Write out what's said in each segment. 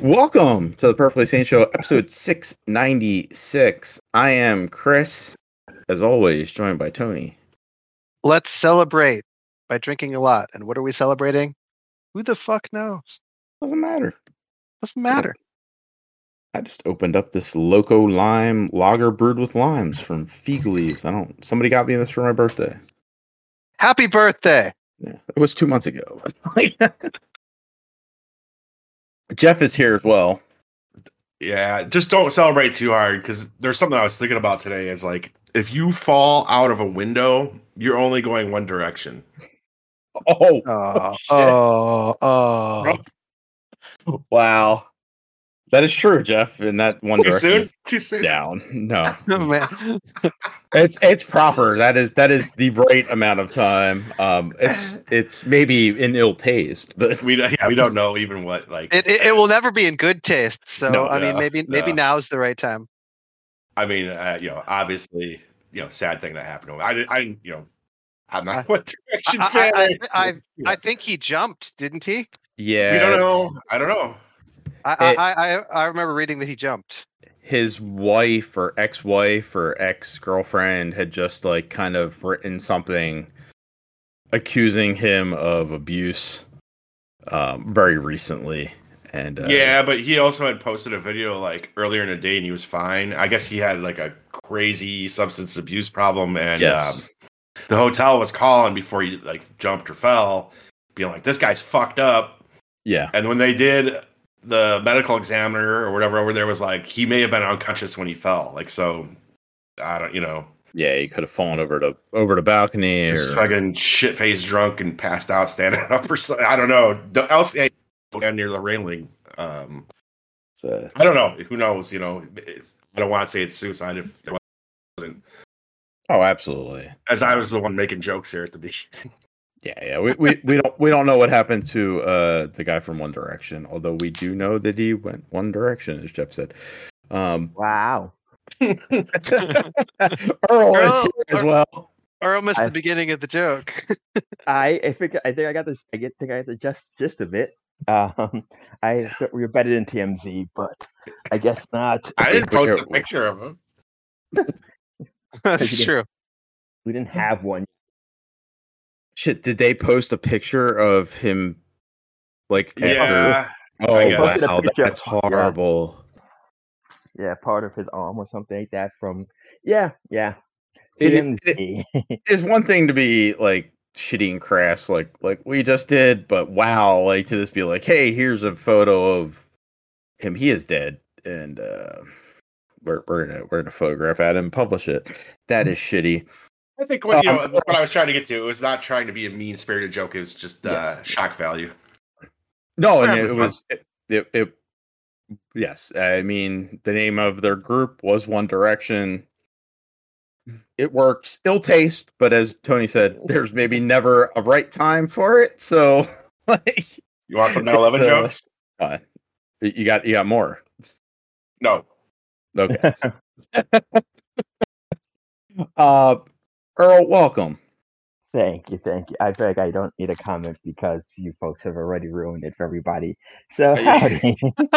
Welcome to the Perfectly Sane Show, episode 696. I am Chris, as always, joined by Tony. Let's celebrate by drinking a lot. And what are we celebrating? Who the fuck knows? Doesn't matter. Doesn't matter. I just opened up this Loco Lime lager brewed with limes from Fiegley's. Somebody got me this for my birthday. Happy birthday. Yeah, it was 2 months ago. Jeff is here as well. Yeah, just don't celebrate too hard because there's something I was thinking about today. Is like if you fall out of a window, you're only going one direction. Wow. That is true, Jeff. In that one direction, Too soon. Down. No, Oh, man. it's proper. That is the right amount of time. It's maybe in ill taste, but we don't know even what like It will never be in good taste. So No, I mean, maybe now's the right time. I mean, obviously, sad thing that happened to him. I didn't, I'm not what direction. I think he jumped, didn't he? yeah, We don't know. I don't know. I remember reading that he jumped. His wife or ex-wife or ex-girlfriend had just like kind of written something accusing him of abuse very recently. And Yeah, but he also had posted a video like earlier in the day and he was fine. I guess he had like a crazy substance abuse problem, and yes. the hotel was calling before he like jumped or fell, being like, "This guy's fucked up." Yeah. And when they did, the medical examiner or whatever over there was like, he may have been unconscious when he fell. Like, so I don't, Yeah, he could have fallen over the balcony just or fucking shit faced drunk and passed out standing up or something. I don't know. Else down near the railing. so, I don't know. Who knows? I don't want to say it's suicide if it wasn't. oh, absolutely. As I was the one making jokes here at the beach. Yeah. We don't know what happened to the guy from One Direction, although we do know that he went One Direction, as Jeff said. Wow. Earl is here as well. Or almost the beginning of the joke. I think I got this. I think I got the gist of it. I thought we were better than TMZ, but I guess not. I didn't post a picture of him. That's true. We didn't have one. Shit, did they post a picture of him? Like, Yeah. Oh, I guess. wow, that's horrible. Yeah, part of his arm or something like that. From yeah. It is one thing to be like shitty and crass, like we just did, but wow, like to just be like, hey, here's a photo of him. He is dead, and we're gonna photograph at him, publish it. That is shitty. I think what I was trying to get to, it was not trying to be a mean spirited joke. It was just shock value. No, and it was it. Yes, I mean the name of their group was One Direction. It works. Ill taste, but as Tony said, there's maybe never a right time for it. So, like, You want some 9/11 jokes? You got more. No. Okay. Earl, welcome. Thank you. I feel like I don't need a comment because you folks have already ruined it for everybody. So howdy.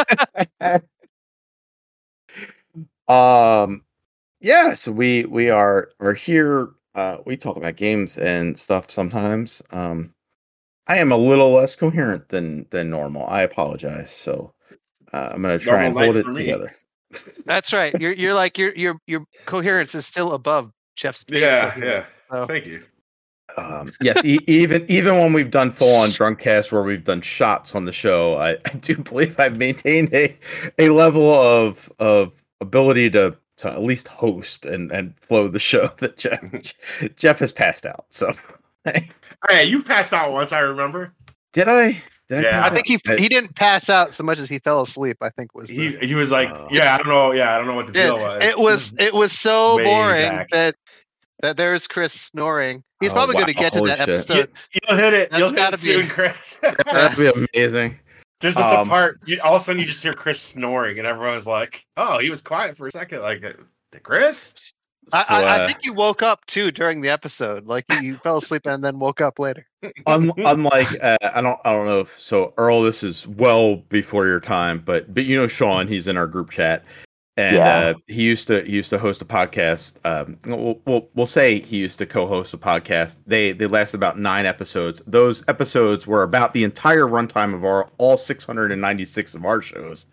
Yeah, so we're here. We talk about games and stuff sometimes. I am a little less coherent than normal. I apologize. So I'm gonna try and hold it together. That's right. You're like your coherence is still above Jeff's. Yeah. So. Thank you. Yes, even when we've done full on drunk cast where we've done shots on the show, I do believe I've maintained a level of ability to at least host and flow the show that Jeff has passed out. So, Hey, you passed out once, I remember. Did I? Yeah, I think he didn't pass out so much as he fell asleep. I think was he was like, I don't know what the deal was. It was so Way boring back. that there's Chris snoring. He's probably going to get to that episode. You'll hit it. That's You'll hit gotta it soon, be- Chris. That'd be amazing. There's this part. All of a sudden, you just hear Chris snoring, and everyone's like, "Oh, he was quiet for a second." Like, Chris? I think you woke up too during the episode. Like you fell asleep and then woke up later. Unlike I don't know if so Earl, this is well before your time, but you know Sean, he's in our group chat, and he used to host a podcast. We'll say he used to co-host a podcast. They last about 9 episodes. Those episodes were about the entire runtime of all 696 of our shows.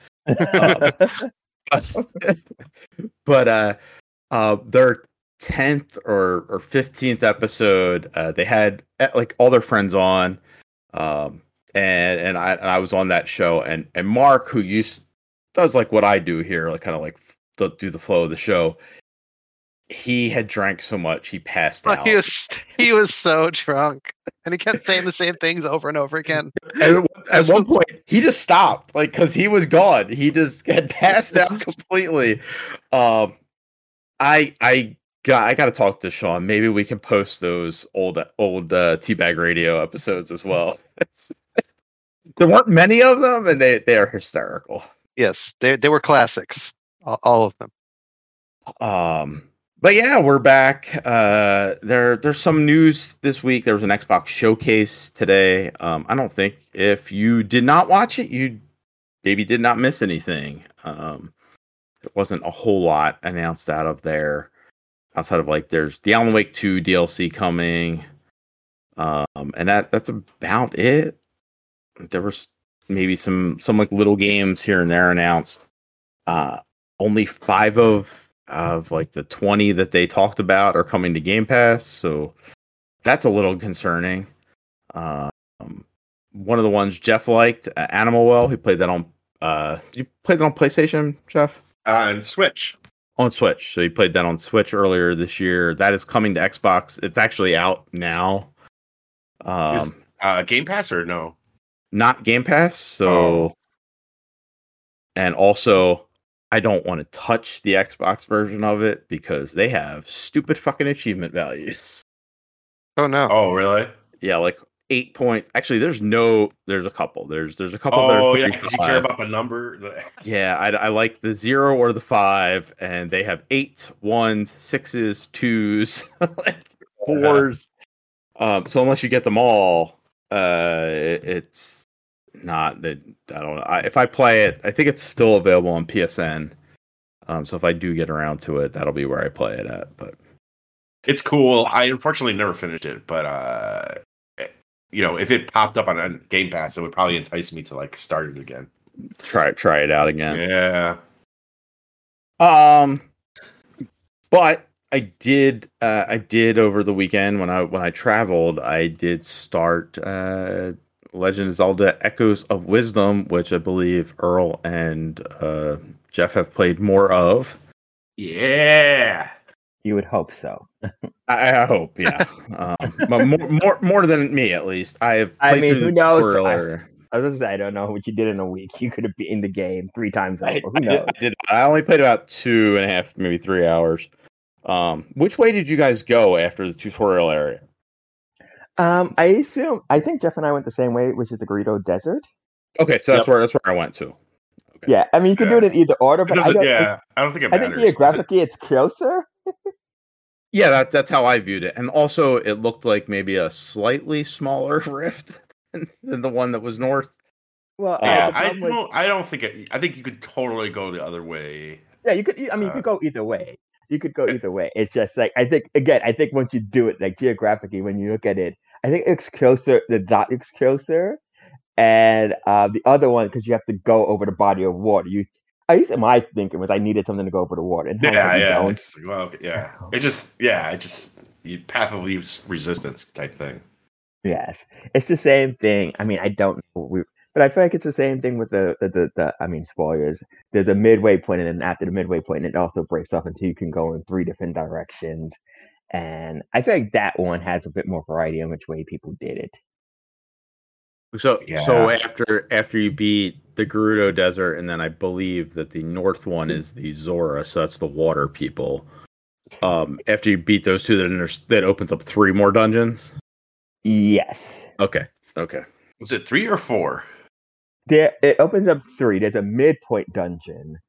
But their 10th or 15th episode, they had like all their friends on, and I was on that show, and Mark, who does like what I do here, like kind of like do the flow of the show. He had drank so much he passed out. He was so drunk, and he kept saying the same things over and over again. At one point, he just stopped, like because he was gone. He just had passed out completely. I got to talk to Sean. Maybe we can post those old Teabag Radio episodes as well. There weren't many of them, and they are hysterical. Yes, they were classics, all of them. But yeah, we're back. There's some news this week. There was an Xbox showcase today. I don't think if you did not watch it, you maybe did not miss anything. There wasn't a whole lot announced out of there, outside of like there's the Alan Wake 2 DLC coming, and that's about it. There was maybe some like little games here and there announced. Only 5 of like the 20 that they talked about are coming to Game Pass, so that's a little concerning. One of the ones Jeff liked, Animal Well, he played that on. Did you play that on PlayStation, Jeff? And Switch. On Switch. So he played that on Switch earlier this year. That is coming to Xbox. It's actually out now. Is Game Pass or no? Not Game Pass. So, and also, I don't want to touch the Xbox version of it because they have stupid fucking achievement values. Oh no! Oh really? Yeah, like 8 points. Actually, there's a couple. There's a couple. Oh yeah, because you care about the number. Yeah, I like the 0 or the 5, and they have 8, 1s, 6s, 2s, 4s. So unless you get them all, it's not that. I don't know. If I play it, I think it's still available on PSN. So if I do get around to it, that'll be where I play it at. But it's cool. I unfortunately never finished it, but if it popped up on Game Pass, it would probably entice me to like start it again. Try it out again. Yeah. But I did over the weekend when I traveled, I did start Legend of Zelda Echoes of Wisdom, which I believe Earl and Jeff have played more of. Yeah. You would hope so. I hope, yeah. But more than me, at least. I have played through who the knows? tutorial. I was gonna say, I don't know what you did in a week. You could have beaten the game 3 times over. Who knows? I only played about 2.5, maybe 3 hours. Which way did you guys go after the tutorial area? I think Jeff and I went the same way, which is the Gerudo Desert. Okay, so that's where I went to. Okay. Yeah, I mean you can do it in either order, but I don't think it matters. I think geographically it's closer. Yeah, that's how I viewed it, and also it looked like maybe a slightly smaller rift than the one that was north. Well, I don't think I think you could totally go the other way. Yeah, you could. I mean, you could go either way. You could go either way. It's just like I think once you do it like geographically, when you look at it, I think it's closer. The dot looks closer, and the other one because you have to go over the body of water. At least my thinking was I needed something to go over the water. And It's like, well, yeah. It just path of least resistance type thing. Yes, it's the same thing. I mean, I don't know, but I feel like it's the same thing with the. I mean, spoilers. There's a midway point, and then after the midway point, it also breaks off until you can go in 3 different directions. And I feel like that one has a bit more variety in which way people did it. So after you beat the Gerudo Desert, and then I believe that the north one is the Zora, so that's the water people. After you beat those 2, that opens up 3 more dungeons. Yes. Okay. Was it 3 or 4? It opens up 3. There's a midpoint dungeon,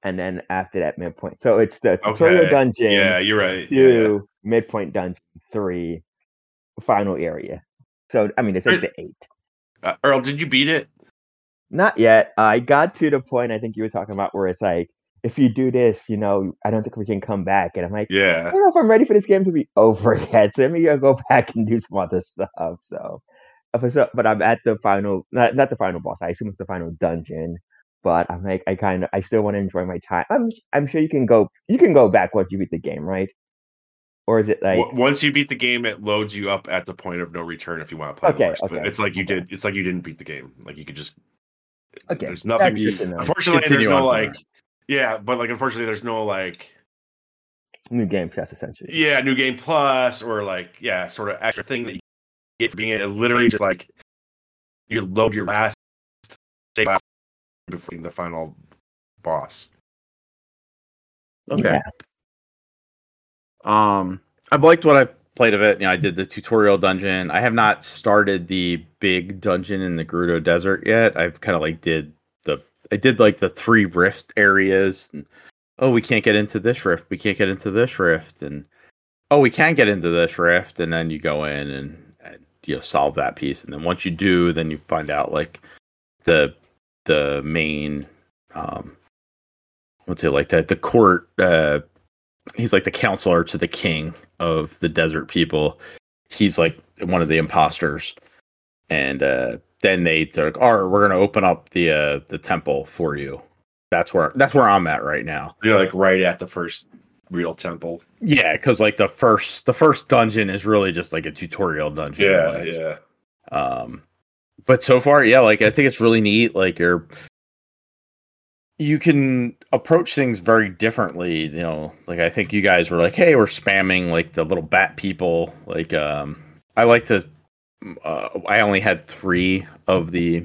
and then after that midpoint. So it's the tutorial Okay. dungeon, Yeah, you're right. 2 midpoint dungeon, 3 final area. So I mean, it's like Right. the 8. Earl, did you beat it? Not yet. I got to the point I think you were talking about where it's like, if you do this, I don't think we can come back. And I'm like, I Yeah. don't know if I'm ready for this game to be over yet. So maybe I'll go back and do some other stuff. But I'm at the final, not the final boss. I assume it's the final dungeon. But I'm like, I still want to enjoy my time. I'm sure you can go back once you beat the game, right? Or is it like, Once you beat the game, it loads you up at the point of no return if you want to play more. But it's like you did. It's like you didn't beat the game. Like you could just. okay, There's nothing. that's good to know. Unfortunately, there's Continue no on like. from Yeah, but like unfortunately, there's no like. New game plus essentially. Yeah, new game plus or like sort of extra thing that you get for being it. Literally just like you load your last save before the final boss. Okay. I've liked what I've played of it. I did the tutorial dungeon. I have not started the big dungeon in the Gerudo Desert yet. I've kind of like did like the 3 rift areas. And, we can't get into this rift. We can't get into this rift, and we can get into this rift. And then you go in and solve that piece. And then once you do, then you find out like the main let's say like that the court. He's like the counselor to the king of the desert people. He's like one of the imposters, and then they're like, "All right, we're gonna open up the temple for you." That's where I'm at right now. You're like right at the first real temple. Yeah, because like the first dungeon is really just like a tutorial dungeon. Yeah. But so far, yeah, like I think it's really neat. Like you can approach things very differently. Like I think you guys were like, "Hey, we're spamming like the little bat people." Like, I like to. I only had 3 of the.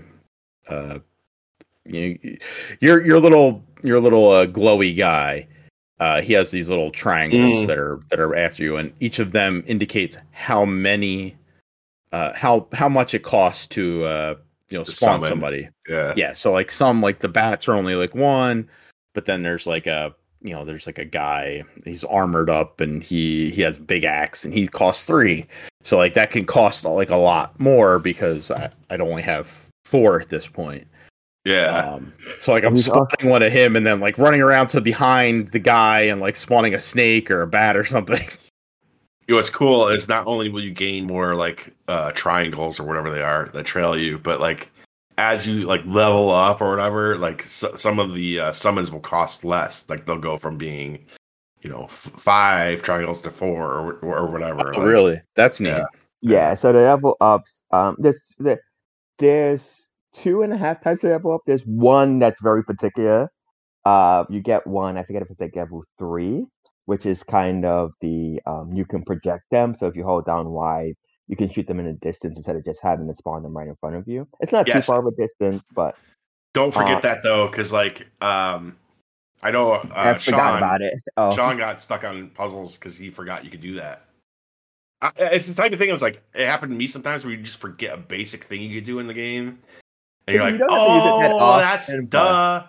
Your little glowy guy. He has these little triangles that are after you, and each of them indicates how many, how much it costs to spawn somebody. Yeah. So like the bats are only like 1, but then there's like a guy, he's armored up and he has a big axe and he costs 3. So like that can cost like a lot more because I'd only have 4 at this point. Yeah. So like I'm spawning one of him and then like running around to behind the guy and like spawning a snake or a bat or something. What's cool is not only will you gain more like triangles or whatever they are that trail you, but like as you like level up or whatever, like some of the summons will cost less. Like they'll go from being 5 triangles to 4 or whatever. Oh, really? That's neat. Yeah. So the level ups, there's 2.5 types of level up. There's one that's very particular. You get one. I forget if it's like level 3. Which is kind of the you can project them. So if you hold down Y, you can shoot them in a distance instead of just having to spawn them right in front of you. It's not too far of a distance, but don't forget that though, because like I know I forgot about it. Sean got stuck on puzzles because he forgot you could do that. It's the type of thing that's like it happened to me sometimes where you just forget a basic thing you could do in the game, and you're like, that's duh.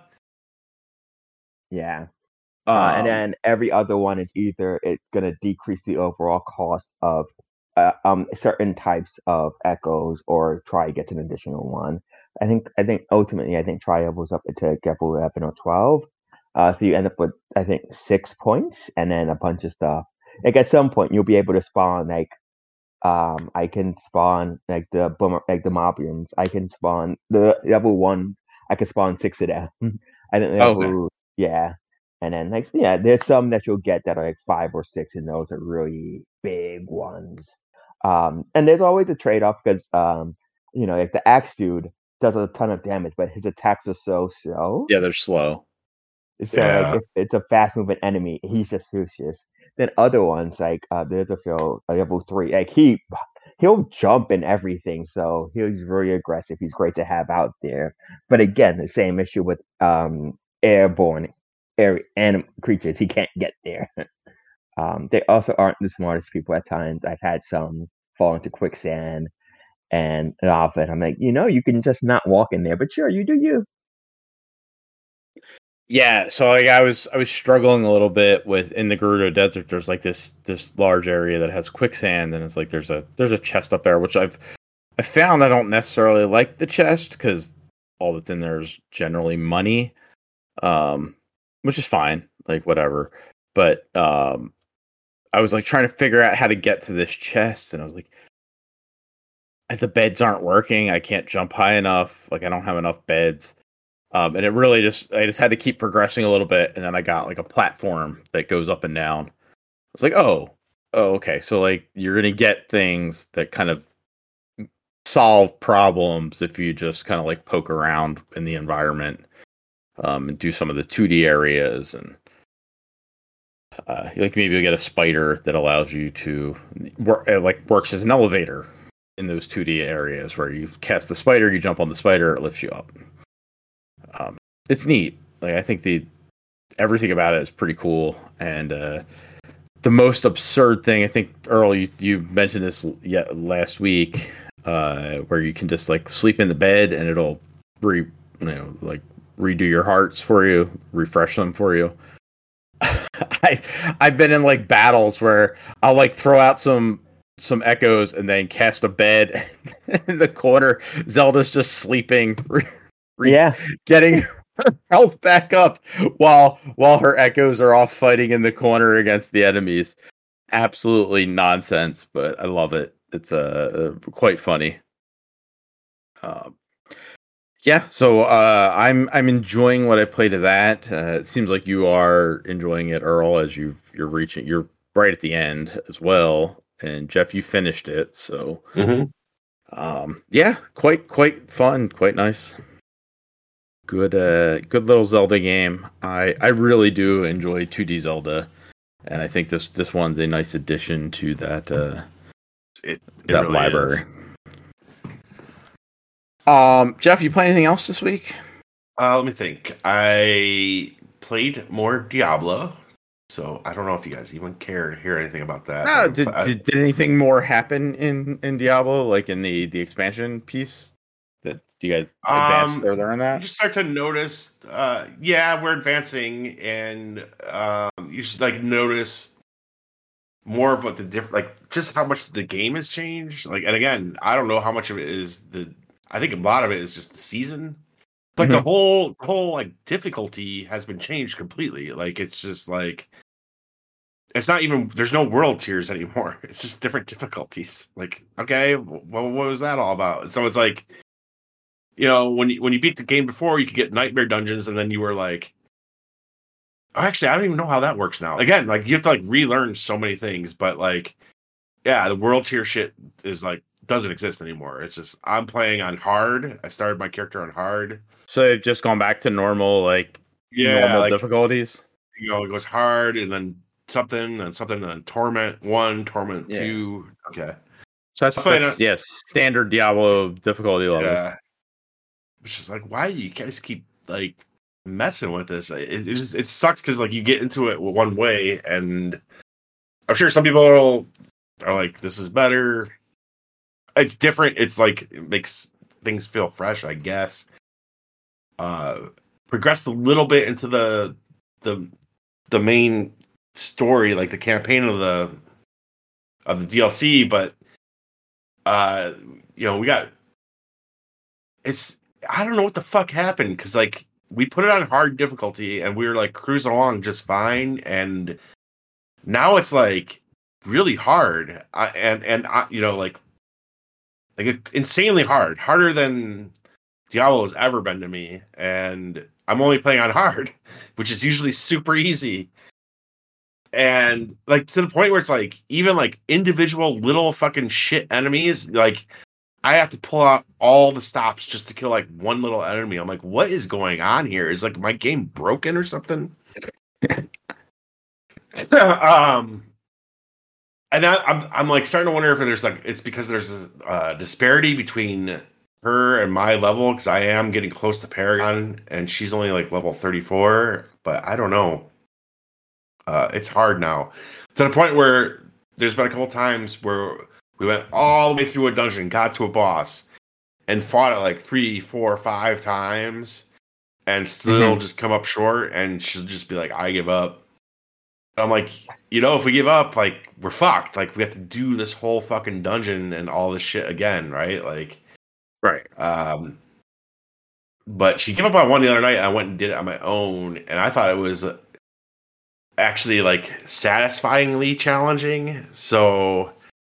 Yeah. And then every other one is either it's gonna decrease the overall cost of certain types of echoes, or Tri gets an additional one. I think ultimately Tri levels up to level 11 or 12. So you end up with I think 6 points and then a bunch of stuff. Like at some point you'll be able to spawn like I can spawn like the mobiums. I can spawn the level 1. I can spawn 6 of them. I think yeah. And then there's some that you'll get that are like 5 or 6, and those are really big ones. And there's always a trade-off because like the axe dude does a ton of damage, but his attacks are so slow. Yeah, they're slow. So like if it's a fast-moving enemy, he's just useless. Then other ones like there's a level 3, like he'll jump and everything, so he's very aggressive. He's great to have out there. But again, the same issue with airborne animal creatures, he can't get there. They also aren't the smartest people at times. I've had some fall into quicksand and lava, and I'm like, you can just not walk in there, but sure, you do you. Yeah, so like I was struggling a little bit with in the Gerudo Desert. There's like this large area that has quicksand, and it's like there's a chest up there, which I found I don't necessarily like the chest because all that's in there is generally money, which is fine, like whatever. But I was like trying to figure out how to get to this chest, and I was like, the beds aren't working. I can't jump high enough. Like I don't have enough beds. And it really I just had to keep progressing a little bit, and then I got like a platform that goes up and down. I was like, oh, okay. So like you're gonna get things that kind of solve problems if you just kind of like poke around in the environment, and do some of the 2D areas, and like maybe you get a spider that allows you to work, like works as an elevator in those 2D areas where you cast the spider, you jump on the spider, it lifts you up. It's neat. Like I think everything about it is pretty cool, and the most absurd thing I think Earl, you mentioned this last week, where you can just like sleep in the bed and it'll like redo your hearts for you, refresh them for you. I've been in like battles where I'll like throw out some echoes and then cast a bed in the corner. Zelda's just sleeping, getting her health back up while her echoes are off fighting in the corner against the enemies. Absolutely nonsense, but I love it. It's quite funny. Yeah, so I'm enjoying what I played of that. It seems like you are enjoying it, Earl, as you're right at the end as well. And Jeff, you finished it, so yeah, quite fun, quite nice. Good little Zelda game. I really do enjoy 2D Zelda, and I think this one's a nice addition to that it that really library. is. Jeff, you play anything else this week? Let me think. I played more Diablo, so I don't know if you guys even care to hear anything about that. No, did anything more happen in Diablo, like in the expansion piece? Do you guys advance further in that? You just start to notice, yeah, we're advancing, and you just like notice more of what like just how much the game has changed. Like, and again, I don't know how much of it is I think a lot of it is just the season. Like the whole like difficulty has been changed completely. Like it's just like it's not even there's no world tiers anymore. It's just different difficulties. Like, okay, well, what was that all about? So it's like, you know, when you beat the game before, you could get nightmare dungeons, and then you were like, actually, I don't even know how that works now. Again, like you have to like relearn so many things, but like, yeah, the world tier shit is like doesn't exist anymore. It's just I'm playing on hard. I started my character on hard, so they've just gone back to normal, normal like, difficulties. You know, it goes hard, and then something, and then torment 1, torment 2. Okay, so that's standard Diablo difficulty level. Yeah. Which is like, why do you guys keep like messing with this? It sucks because like you get into it one way, and I'm sure some people are like, this is better. It's different. It's like it makes things feel fresh, I guess. Progressed a little bit into the main story, like the campaign of the DLC, but you know, I don't know what the fuck happened, because like we put it on hard difficulty and we were like cruising along just fine, and now it's like really hard, and you know, like insanely harder than Diablo has ever been to me, and I'm only playing on hard, which is usually super easy, and like to the point where it's like even like individual little fucking shit enemies, like I have to pull out all the stops just to kill like one little enemy. I'm like, what is going on here? Is like my game broken or something? And I'm like starting to wonder if there's like it's because there's a disparity between her and my level, because I am getting close to Paragon and she's only like level 34, but I don't know. It's hard now to the point where there's been a couple times where we went all the way through a dungeon, got to a boss, and fought it like 3, 4, 5 times. and still just come up short, and she'll just be like, I give up. I'm like, if we give up, like, we're fucked. Like, we have to do this whole fucking dungeon and all this shit again, right? Like, Right. But she came up on one the other night. I went and did it on my own, and I thought it was actually like satisfyingly challenging. So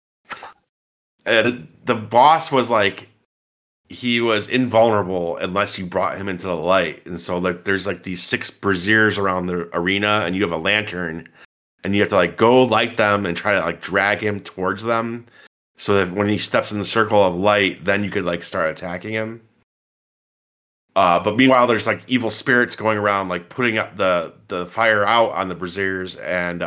the boss was like, he was invulnerable unless you brought him into the light. And so like there's like these 6 braziers around the arena, and you have a lantern, and you have to like go light them and try to like drag him towards them, so that when he steps in the circle of light, then you could like start attacking him. But meanwhile, there's like evil spirits going around, like putting up the fire out on the braziers, and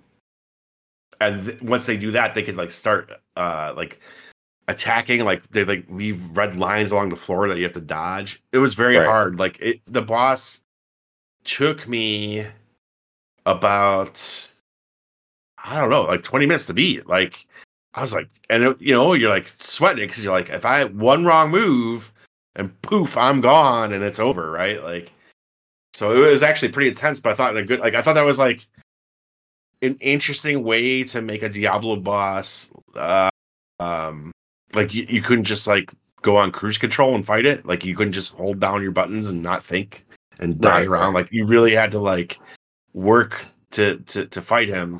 once they do that, they could like start like attacking. Like they like leave red lines along the floor that you have to dodge. It was very hard. Like the boss took me about, I don't know, like 20 minutes to beat. Like I was like, and you're like sweating because you're like, if I had one wrong move, and poof, I'm gone, and it's over, right? Like, so it was actually pretty intense. But I thought I thought that was like an interesting way to make a Diablo boss. Like you couldn't just like go on cruise control and fight it. Like you couldn't just hold down your buttons and not think and dodge around. Like you really had to like work to fight him.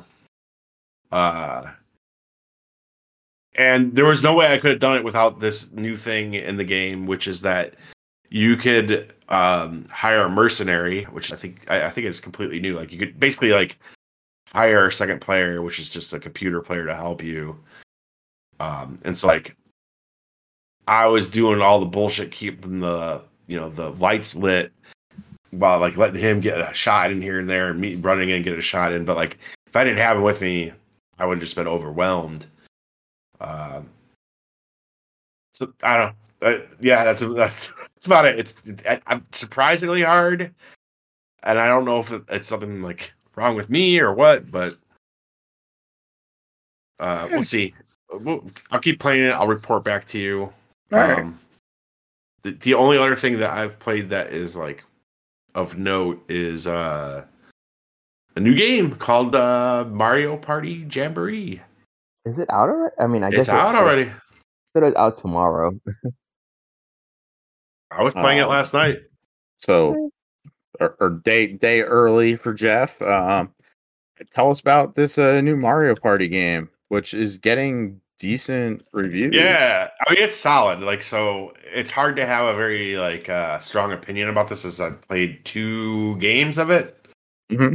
And there was no way I could have done it without this new thing in the game, which is that you could hire a mercenary, which I think is completely new. Like you could basically like hire a second player, which is just a computer player to help you. And so like I was doing all the bullshit, keeping the the lights lit while like letting him get a shot in here and there, and me running in and get a shot in. But like if I didn't have him with me, I would have just been overwhelmed. So I don't know. Yeah, that's about it. It's surprisingly hard, and I don't know if it's something like wrong with me or what, but we'll see. I'll keep playing it. I'll report back to you. All right. The only other thing that I've played that is like of note is a new game called Mario Party Jamboree. Is it out already? I mean, I guess It's out already. It's out tomorrow. I was playing it last night. So, or day early for Jeff. Tell us about this new Mario Party game, which is getting decent reviews. Yeah, I mean it's solid. Like, so it's hard to have a very like strong opinion about this, as I've played 2 games of it. Mm-hmm.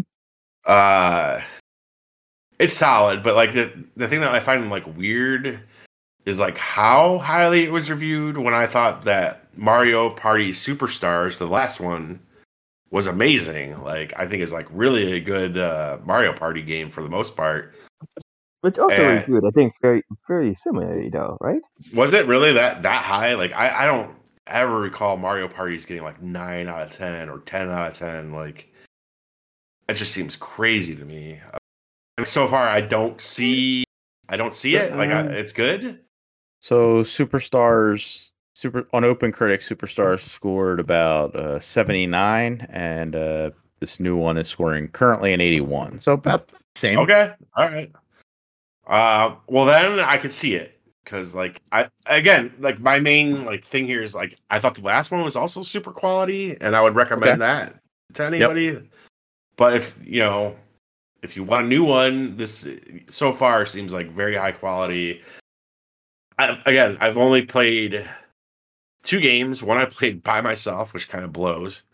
It's solid, but like the thing that I find like weird is like how highly it was reviewed, when I thought that Mario Party Superstars, the last one, was amazing. Like I think it's like really a good Mario Party game for the most part. Which also reviewed, I think, very similarly though, right? Was it really that high? Like I don't ever recall Mario Party's getting like 9 out of 10 or 10 out of 10. Like it just seems crazy to me. So far, I don't see it. Like it's good. So Superstars on OpenCritic, Superstars scored about 79, and this new one is scoring currently an 81. So about the same. Okay, all right. Well then I could see it, because like like my main like thing here is like I thought the last one was also super quality, and I would recommend that to anybody. Yep. But if you want a new one, this so far seems like very high quality. I've only played 2 games. One I played by myself, which kind of blows.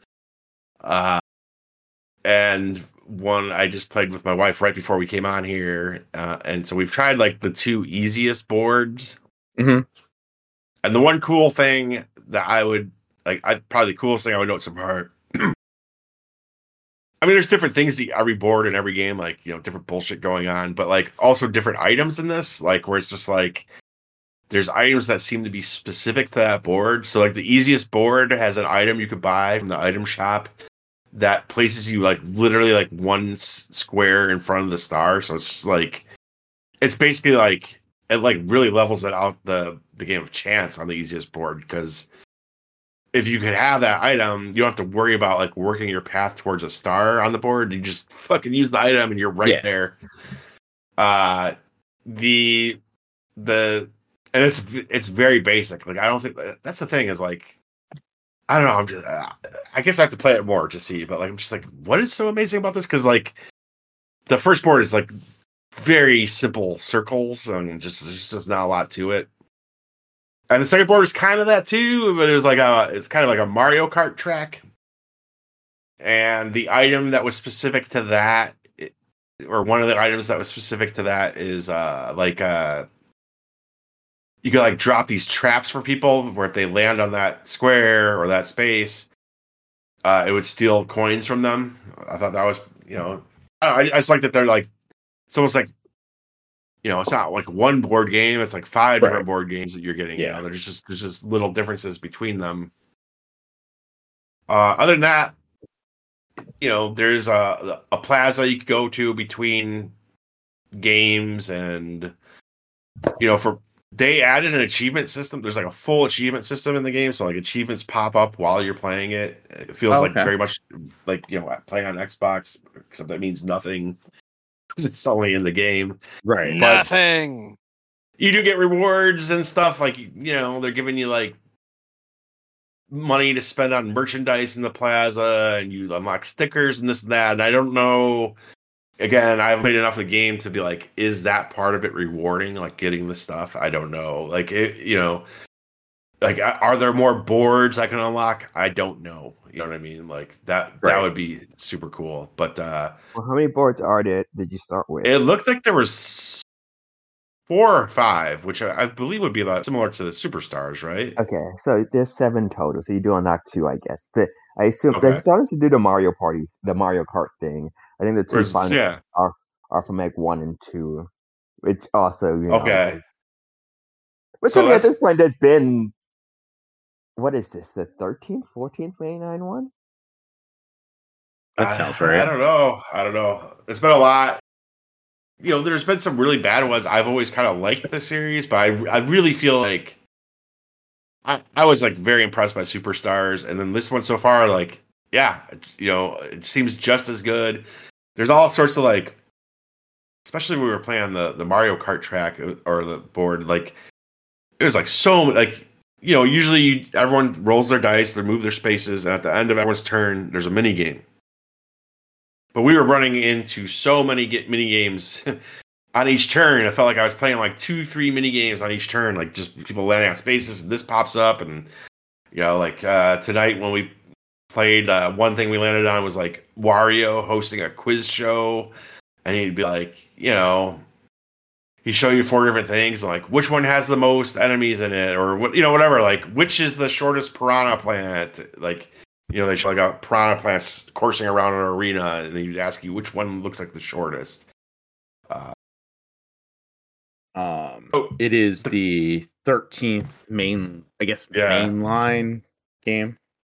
And one I just played with my wife right before we came on here. And so we've tried like the 2 easiest boards. Mm-hmm. And the one cool thing that I would like, probably the coolest thing I would note so far. I mean, there's different things every board and every game, like, different bullshit going on, but like also different items in this, like where it's just like, there's items that seem to be specific to that board. So like the easiest board has an item you could buy from the item shop that places you like literally like 1 square in front of the star. So it's just like, it's basically like, it like really levels it out the game of chance on the easiest board, because if you could have that item, you don't have to worry about like working your path towards a star on the board. You just fucking use the item and you're right there. And it's very basic. Like I don't think that's the thing is like I don't know. I'm just I guess I have to play it more to see. But like I'm just like, what is so amazing about this? Because like the first board is like very simple circles and there's just not a lot to it. And the second board is kind of that too, but it was like it's kind of like a Mario Kart track. And the item that was specific to that, or one of the items that was specific to that is you could like drop these traps for people where if they land on that square or that space, it would steal coins from them. I thought that was, I just like that they're like, it's almost like, it's not like one board game. It's like 5 different board games that you're getting. Yeah. There's just little differences between them. Other than that, there's a plaza you could go to between games and, they added an achievement system. There's like a full achievement system in the game. So like achievements pop up while you're playing it. It feels like very much like, playing on Xbox, except that means nothing. It's only in the game, right? Nothing. But you do get rewards and stuff. Like they're giving you like money to spend on merchandise in the plaza, and you unlock stickers and this and that. And I don't know. Again, I haven't played enough of the game to be like, is that part of it rewarding? Like getting the stuff? I don't know. Like like are there more boards I can unlock? I don't know. You know what I mean? Like that would be super cool. But well, how many boards did you start with? It looked like there was 4 or 5, which I believe would be about similar to the Superstars, right? Okay, so there's 7 total. So you do unlock 2, I guess. I assume they started to do the Mario Kart thing. I think the 2 finals are from like 1 and 2, which also okay. Which so at this point there's been, what is this, the 13th, 14th 89 one? That sounds right. I don't know. It's been a lot. There's been some really bad ones. I've always kind of liked the series, but I really feel like I was like very impressed by Superstars, and then this one so far, like, yeah, it seems just as good. There's all sorts of like, especially when we were playing on the Mario Kart track or the board, like it was like so like, usually everyone rolls their dice, they move their spaces, and at the end of everyone's turn, there's a mini game. But we were running into so many mini games on each turn. I felt like I was playing like 2-3 mini games on each turn, like just people landing on spaces, and this pops up, and like tonight when we played, one thing we landed on was like Wario hosting a quiz show, and he'd be like, he'd show you 4 different things, like which one has the most enemies in it, or what, whatever, like which is the shortest piranha plant, like. They show like a piranha plants coursing around an arena, and then you'd ask you which one looks like the shortest. It is the 13th mainline game.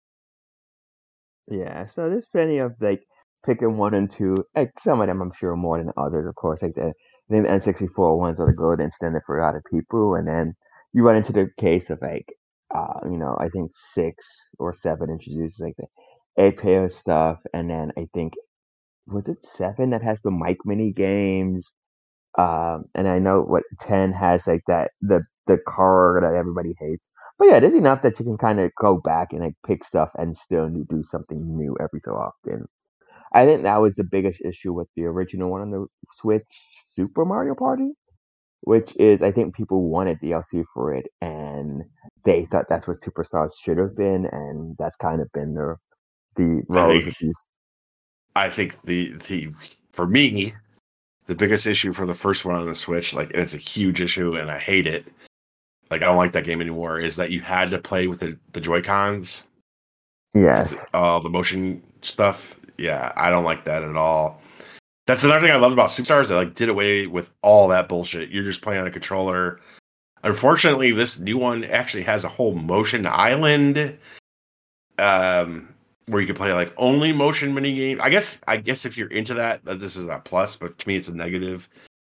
Yeah, so there's plenty of like picking 1 and 2. Like some of them, I'm sure, more than others. Of course, like the N64 ones are the golden standard for a lot of people, and then you run into the case of like. I think 6 or 7 introduces like the 8-player stuff, and then I think was it 7 that has the mic mini games, and I know what 10 has like that the car that everybody hates. But yeah, there's enough that you can kind of go back and like pick stuff and still do something new every so often. I think that was the biggest issue with the original one on the Switch, Super Mario Party. Which is, I think people wanted DLC for it, and they thought that's what Superstars should have been, and that's kind of been the road of these. I think the for me, the biggest issue for the first one on the Switch, like, and it's a huge issue, and I hate it. Like, I don't like that game anymore. Is that you had to play with the Joy-Cons? Yes. All the motion stuff. Yeah, I don't like that at all. That's another thing I love about Superstars. They like did away with all that bullshit. You're just playing on a controller. Unfortunately, this new one actually has a whole motion island, where you can play like only motion mini game. I guess if you're into that, this is a plus, but to me it's a negative.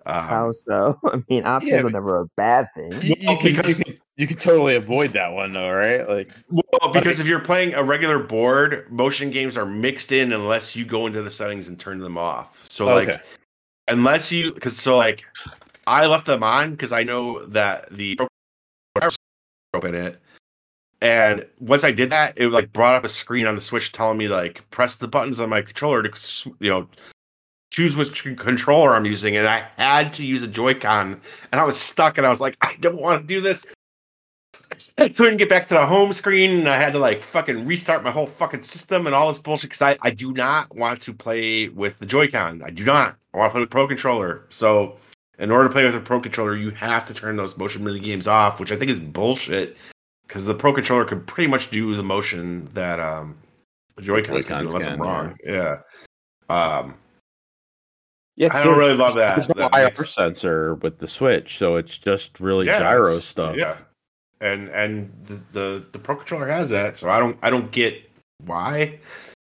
How so? I mean, options Yeah, are never a bad thing. you can totally avoid that one though, right? Like, well, because if you're playing a regular board, motion games are mixed in unless you go into the settings and turn them off. So like, unless you, like, I left them on because I know that the open it. And once I did that, it like brought up a screen on the Switch telling me like press the buttons on my controller to choose which controller I'm using, and I had to use a Joy-Con, and I was stuck, and I was like, I don't want to do this. I couldn't get back to the home screen, and I had to like fucking restart my whole fucking system and all this bullshit because I do not want to play with the Joy-Con. I do not. I want to play with Pro Controller. So in order to play with a Pro Controller, you have to turn those motion mini games off, which I think is bullshit. Because the Pro Controller can pretty much do the motion that the Joy-Cons can do, unless I'm wrong. Yeah. I don't really love that. There's no IR sensor with the Switch, so it's just really gyro stuff. Yeah, and the Pro Controller has that, so I don't get why.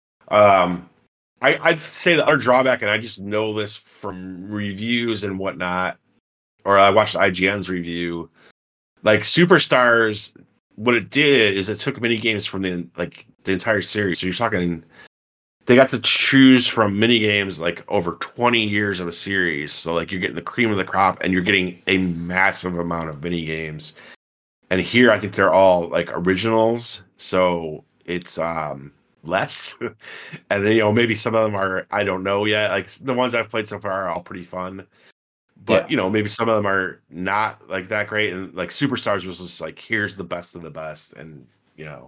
I'd say the other drawback, and I just know this from reviews and whatnot, or I watched IGN's review. Like Superstars, what it did is it took mini games from the entire series. So you're talking, they got to choose from mini games like over 20 years of a series. So like you're getting the cream of the crop, and you're getting a massive amount of mini games. And here I think they're all like originals, so it's less. And then maybe some of them are, I don't know yet. Like the ones I've played so far are all pretty fun. But maybe some of them are not like that great, and like Superstars was just like, here's the best of the best, and you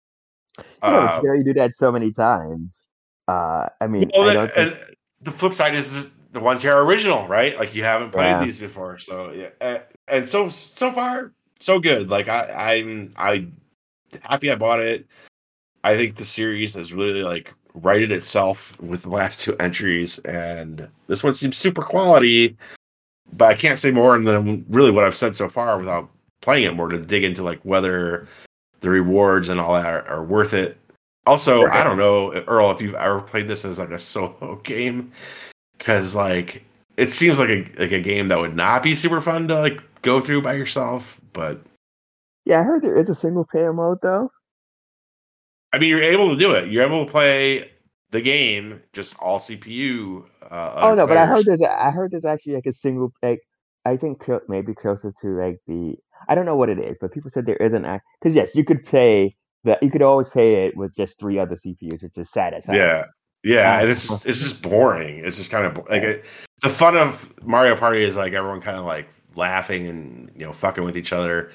do that so many times. I mean, and the flip side is the ones here are original, right? Like you haven't played these before, so yeah. And so far so good. Like I'm happy I bought it. I think the series has really like righted itself with the last two entries, and this one seems super quality. But I can't say more than really what I've said so far without playing it more, to dig into like whether the rewards and all that are worth it. Also, I don't know, Earl, if you've ever played this as like a solo game, because like it seems like a game that would not be super fun to like go through by yourself. But yeah, I heard there is a single player mode though. I mean, you're able to do it. You're able to play the game just all CPU. Oh no, but I heard there's actually like a single, like I think maybe closer to like I don't know what it is, but people said there isn't, because yes, you could always play it with just 3 other CPUs, which is sad as hell. Yeah, and it's just boring. It's just kind of like the fun of Mario Party is like everyone kind of like laughing and fucking with each other.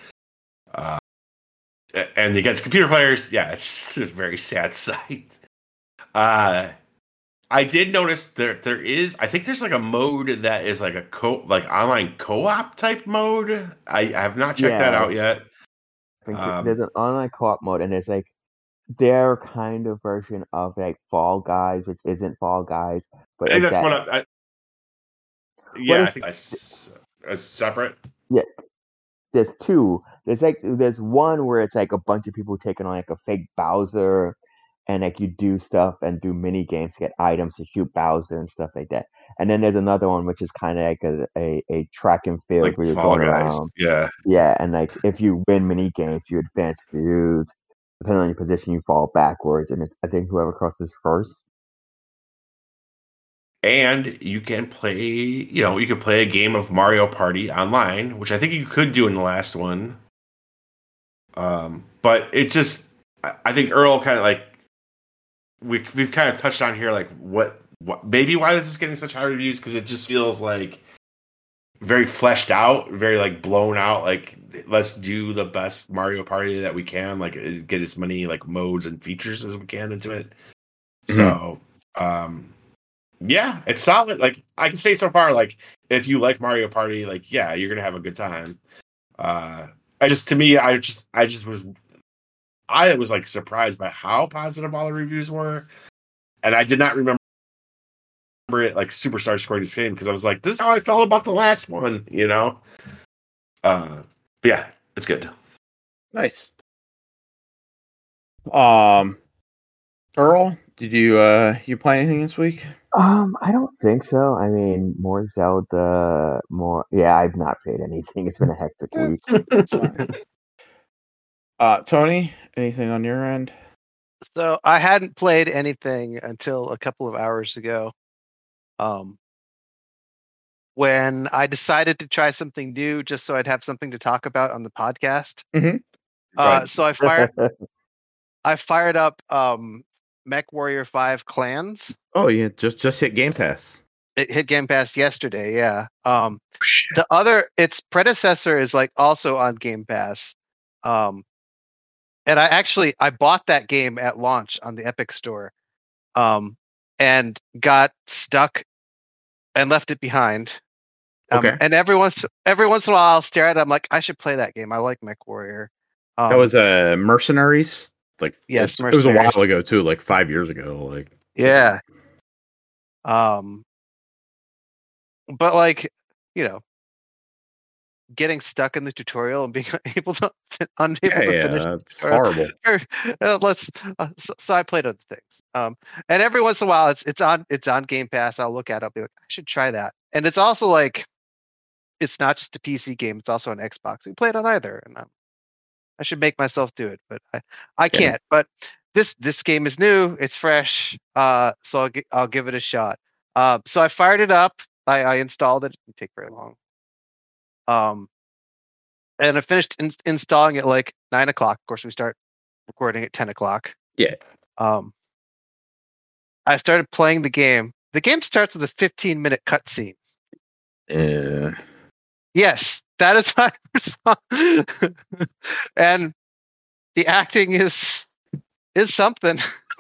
And against computer players, it's just a very sad sight. I did notice there is, I think there's like a mode that is like a online co-op type mode. I have not checked that out yet. I think there's an online co-op mode, and there's like their kind of version of like Fall Guys, which isn't Fall Guys, but I think that's what I think it's separate. Yeah, there's 2. There's one where it's like a bunch of people taking on like a fake Bowser, and like you do stuff and do mini games to get items to shoot Bowser and stuff like that. And then there's another one which is kind of like a track and field like where you're Fall going Guys. around. Yeah, and like if you win mini games, you advance views. Depending on your position, you fall backwards, and it's, I think, whoever crosses first. And you can play, you can play a game of Mario Party online, which I think you could do in the last one. But it just, I think Earl kind of like, we've kind of touched on here, like what maybe why this is getting such high reviews, because it just feels like very fleshed out, very like blown out. Like, let's do the best Mario Party that we can, like get as many like modes and features as we can into it. So, yeah, it's solid. Like I can say so far, like if you like Mario Party, like you're gonna have a good time. I was like surprised by how positive all the reviews were, and I did not remember it like Superstar scoring this game, because I was like, this is how I felt about the last one, But yeah, it's good. Nice. Earl, did you play anything this week? I don't think so. I mean, more Zelda, more. Yeah, I've not played anything. It's been a hectic week. It's fine. Tony, anything on your end? So I hadn't played anything until a couple of hours ago. When I decided to try something new just so I'd have something to talk about on the podcast. Mm-hmm. Right. So I fired up Mech Warrior 5 Clans. Oh yeah, just hit Game Pass. It hit Game Pass yesterday, yeah. Shit. Its predecessor is like also on Game Pass. And I bought that game at launch on the Epic Store. And got stuck and left it behind. Okay. And every once in a while I'll stare at it. I'm like, I should play that game. I like Mech Warrior. That was Mercenaries. Like yes, it was a while ago too, like 5 years ago. Like yeah. But like, getting stuck in the tutorial and being unable to finish. It's horrible. So I played other things. And every once in a while it's on Game Pass. I'll look at it. I'll be like, I should try that. And it's also like, it's not just a PC game. It's also an Xbox. We play it on either, and I should make myself do it, but I can't. But this game is new. It's fresh. So I'll give it a shot. So I fired it up. I installed it. It didn't take very long. And I finished installing it like 9 o'clock. Of course, we start recording at 10 o'clock. Yeah. I started playing the game. The game starts with a 15-minute cutscene. Yes, that is my response. And the acting is something.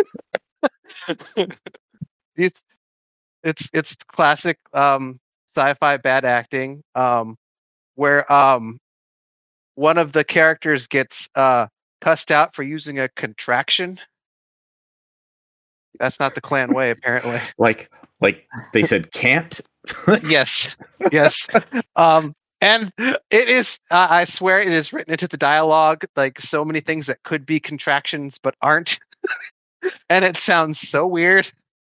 It's classic sci-fi bad acting, where one of the characters gets cussed out for using a contraction. That's not the clan way, apparently. Like they said, can't. Yes. And it is, I swear it is written into the dialogue, like so many things that could be contractions but aren't. And it sounds so weird.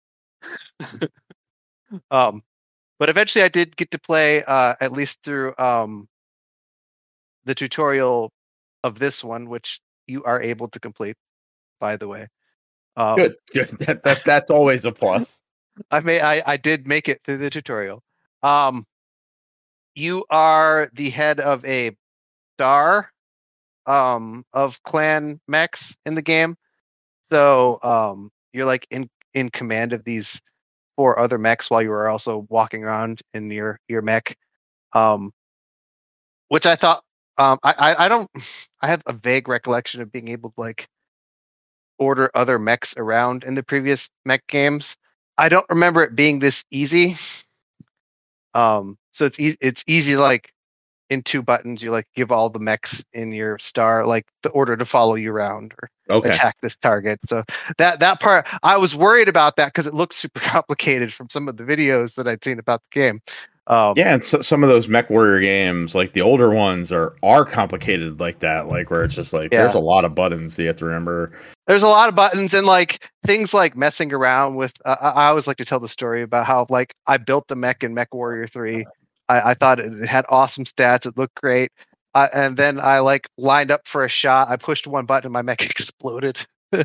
But eventually I did get to play at least through the tutorial of this one, which you are able to complete, by the way. Good. That's always a plus. I did make it through the tutorial. You are the head of a star of clan mechs in the game. So you're like in command of these 4 other mechs while you are also walking around in your mech. Which I thought I have a vague recollection of being able to like order other mechs around in the previous mech games. I don't remember it being this easy. So it's easy, like in 2 buttons, you like give all the mechs in your star like the order to follow you around or attack this target. So that part, I was worried about that because it looks super complicated from some of the videos that I'd seen about the game. And so some of those Mech Warrior games, like the older ones, are complicated like that, like where it's just like there's a lot of buttons that you have to remember. There's a lot of buttons and like things like messing around with. I always like to tell the story about how like I built the mech in Mech Warrior 3. I thought it had awesome stats. It looked great, and then I like lined up for a shot. I pushed one button and my mech exploded.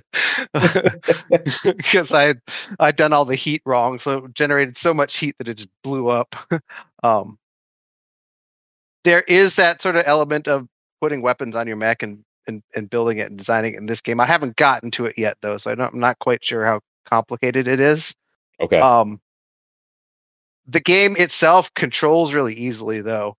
Because I'd done all the heat wrong, so it generated so much heat that it just blew up. There is that sort of element of putting weapons on your mech and building it and designing it in this game. I haven't gotten to it yet though, so I'm not quite sure how complicated it is. Okay. The game itself controls really easily though,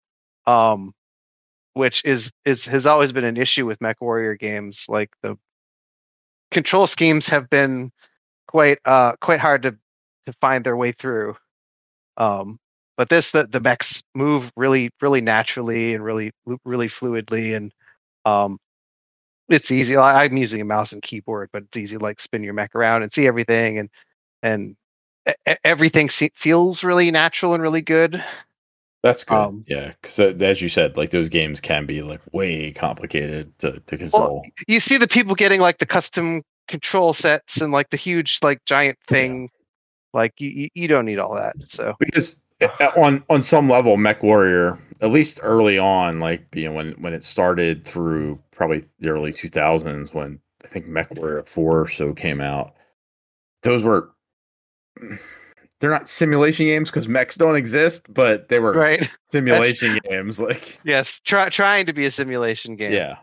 which has always been an issue with Mech Warrior games. Like the control schemes have been quite hard to find their way through. But the mechs move really, really naturally and really, really fluidly, and it's easy. I'm using a mouse and keyboard, but it's easy to like spin your mech around and see everything, and everything feels really natural and really good. That's good. Yeah, because as you said, like those games can be like way complicated to control. Well, you see the people getting like the custom control sets and like the huge like giant thing Like you don't need all that. So because on some level, MechWarrior, at least early on, like when it started through probably the early 2000s, when I think MechWarrior 4 or so came out, those were, they're not simulation games because mechs don't exist, but they were right. simulation games. Like Yes, trying to be a simulation game. yeah.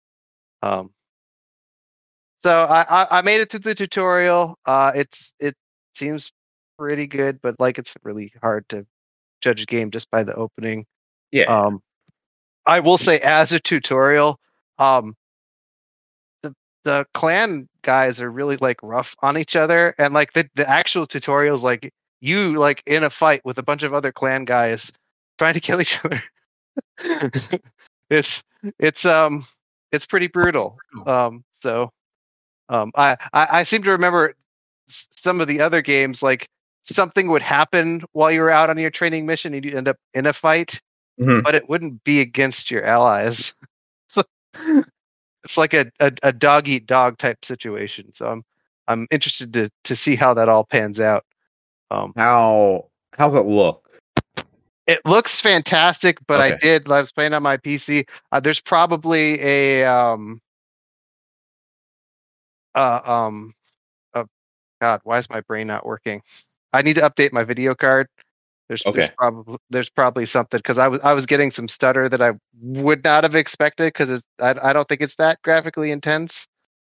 So I made it through the tutorial. It seems pretty good, but like it's really hard to judge a game just by the opening. Yeah. I will say, as a tutorial, the clan guys are really like rough on each other, and like the actual tutorials, like you like in a fight with a bunch of other clan guys trying to kill each other. it's pretty brutal. I seem to remember some of the other games, like something would happen while you were out on your training mission and you'd end up in a fight, but it wouldn't be against your allies. So it's like a dog eat dog type situation. So I'm interested to see how that all pans out. How's it look? It looks fantastic, but Okay. I was playing on my PC. There's probably a God, why is my brain not working? I need to update my video card. There's probably something, because I was getting some stutter that I would not have expected, because I don't think it's that graphically intense.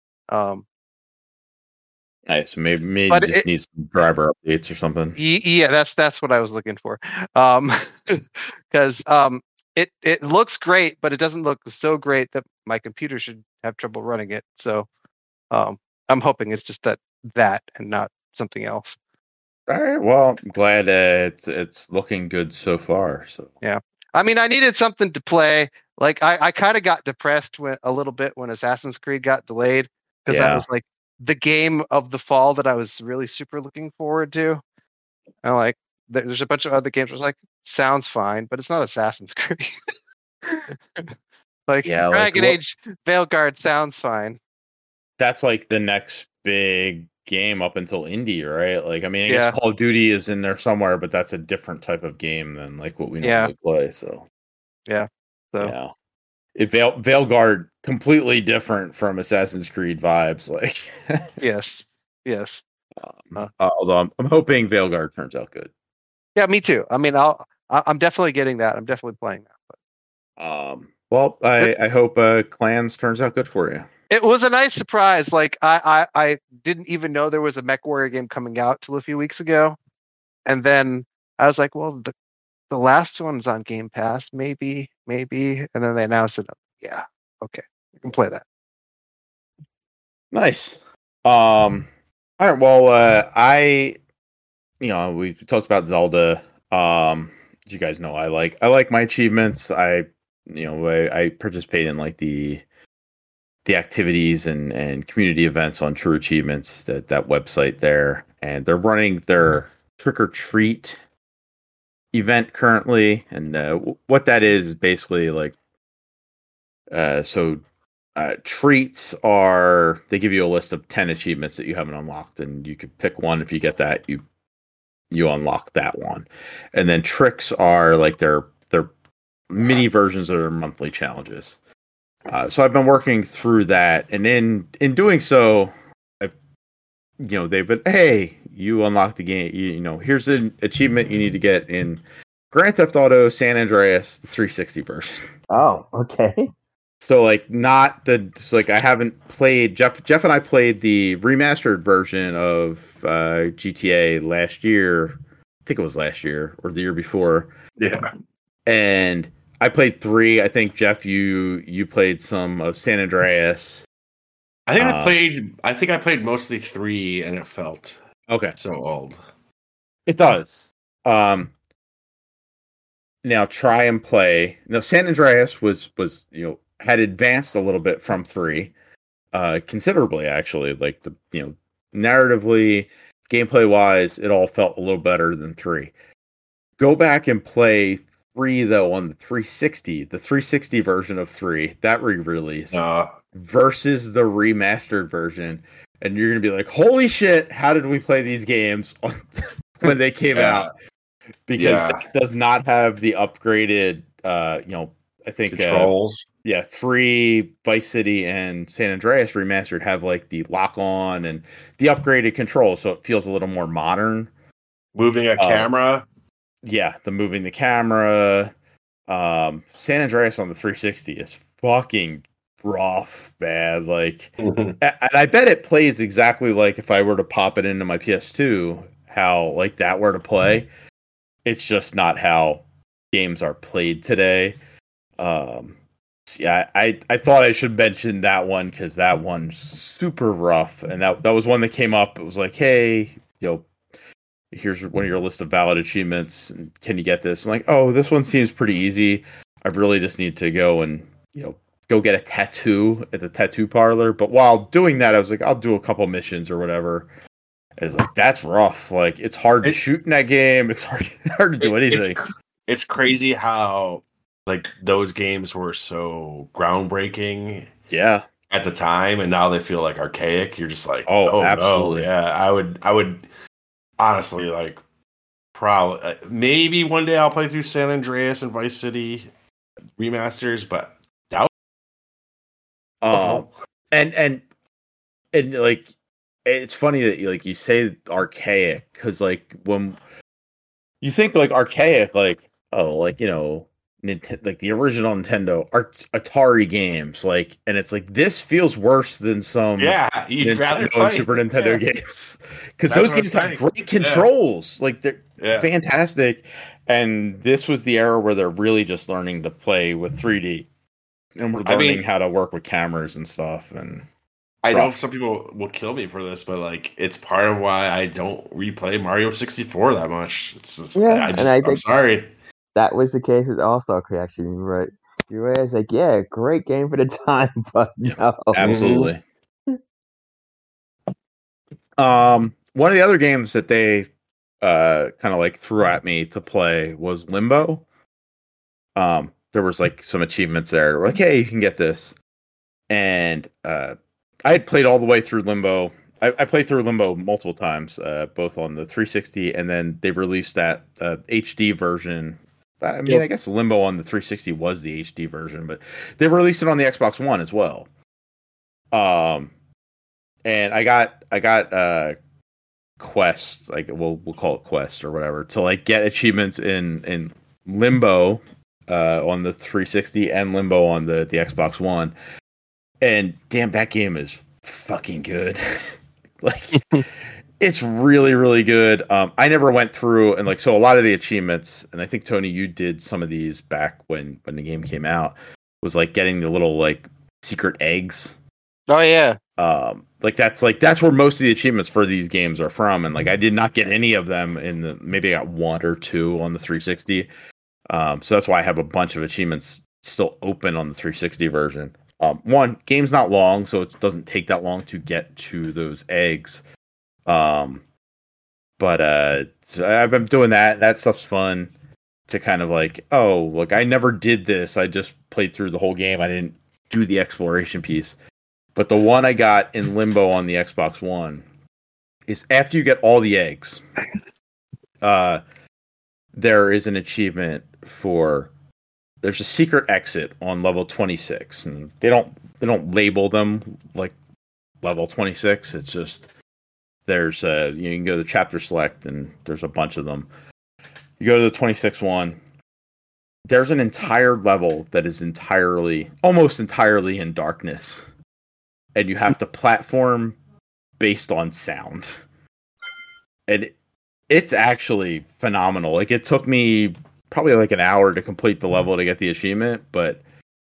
Nice. Maybe But just needs some driver updates or something. Yeah, that's what I was looking for. Because it looks great, but it doesn't look so great that my computer should have trouble running it. So I'm hoping it's just that and not something else. All right. Well, I'm glad it's looking good so far. So yeah, I mean, I needed something to play. Like I kind of got depressed a little bit when Assassin's Creed got delayed, because that was like the game of the fall that I was really super looking forward to. And like there's a bunch of other games where it's like, sounds fine, but it's not Assassin's Creed. Like Dragon Age Veilguard sounds fine. That's like the next big game up until indie, right? Like, I mean, I guess Call of Duty is in there somewhere, but that's a different type of game than like what we normally play. So Veilguard, completely different from Assassin's Creed vibes. Like yes. Although I'm hoping Veilguard turns out good. Yeah, me too. I mean, I'm definitely getting that. I'm definitely playing that. But well, I hope Clans turns out good for you. It was a nice surprise. Like I didn't even know there was a MechWarrior game coming out till a few weeks ago, and then I was like, well, the last one's on Game Pass, maybe, and then they announced it. Yeah, okay, I can play that. Nice. All right. Well, we talked about Zelda. As you guys know, I like my achievements. I participate in like the activities and community events on True Achievements, that website there, and they're running their Trick or Treat event currently, and what that is basically like, treats are, they give you a list of 10 achievements that you haven't unlocked, and you could pick one. If you get that, you unlock that one. And then tricks are like their mini versions of their monthly challenges. So I've been working through that, and in doing so, they've been, hey, you unlocked the game. Here's an achievement you need to get in Grand Theft Auto San Andreas, the 360 version. Oh, okay. So I haven't played, Jeff and I played the remastered version of GTA last year. I think it was last year or the year before. Yeah. And I played 3. I think Jeff, you played some of San Andreas. I think I played mostly 3, and it felt so old. It does. Now try and play. Now San Andreas was had advanced a little bit from 3, considerably actually. Like narratively, gameplay wise, it all felt a little better than 3. Go back and play 3 though on the 360, the 360 version of 3, that re-release, versus the remastered version. and you're gonna be like, "Holy shit! How did we play these games when they came out?" Because that does not have the upgraded, I think controls. 3 Vice City and San Andreas remastered have like the lock on and the upgraded controls, so it feels a little more modern. Moving a camera. Yeah, moving the camera. San Andreas on the 360 is fucking rough, bad. Like, and I bet it plays exactly like if I were to pop it into my PS2, how like that were to play. It's just not how games are played today. Yeah, I thought I should mention that one because that one's super rough, and that was one that came up. It was like, hey, here's one of your list of valid achievements. And can you get this? I'm like, oh, this one seems pretty easy. I really just need to go and go get a tattoo at the tattoo parlor. But while doing that, I was like, I'll do a couple missions or whatever. It's like, that's rough. Like, it's hard to shoot in that game. It's hard to do anything. It's crazy how like those games were so groundbreaking. Yeah. At the time, and now they feel like archaic. You're just like, oh absolutely. No. Yeah, I would honestly like probably maybe one day I'll play through San Andreas and Vice City remasters, but that and like it's funny that like you say archaic because like when you think like archaic, like like the original Nintendo Atari games, like, and it's like this feels worse than some you'd rather Nintendo and Super Nintendo games because those games have great controls, like they're fantastic, and this was the era where they're really just learning to play with 3D, and we're learning how to work with cameras and stuff. And I know some people will kill me for this, but like it's part of why I don't replay Mario 64 that much. It's just, I'm sorry. That was the case with All-Star Collection, right? You were like, yeah, great game for the time, but no. Absolutely. One of the other games that they kind of like threw at me to play was Limbo. There was like some achievements there. Like, hey, you can get this. And I had played all the way through Limbo. I played through Limbo multiple times, both on the 360, and then they released that HD version. I mean, I guess Limbo on the 360 was the HD version, but they released it on the Xbox One as well. And I got Quest, like we'll call it Quest or whatever, to like get achievements in Limbo on the 360 and Limbo on the Xbox One. And damn, that game is fucking good. Like, it's really, really good. I never went through and like, so a lot of the achievements, and I think Tony, you did some of these back when the game came out, was like getting the little like secret eggs. Oh yeah. That's where most of the achievements for these games are from. And like, I did not get any of them maybe I got 1 or 2 on the 360. So that's why I have a bunch of achievements still open on the 360 version. One, game's not long, so it doesn't take that long to get to those eggs. So I've been doing that. That stuff's fun to kind of like, oh, look, I never did this. I just played through the whole game. I didn't do the exploration piece. But the one I got in Limbo on the Xbox One is after you get all the eggs, there is an achievement for there's a secret exit on level 26, and they don't label them like level 26. It's just there's you can go to chapter select, and there's a bunch of them. You go to the 26 one. There's an entire level that is almost entirely in darkness, and you have to platform based on sound. And it's actually phenomenal. Like, it took me probably like an hour to complete the level to get the achievement, but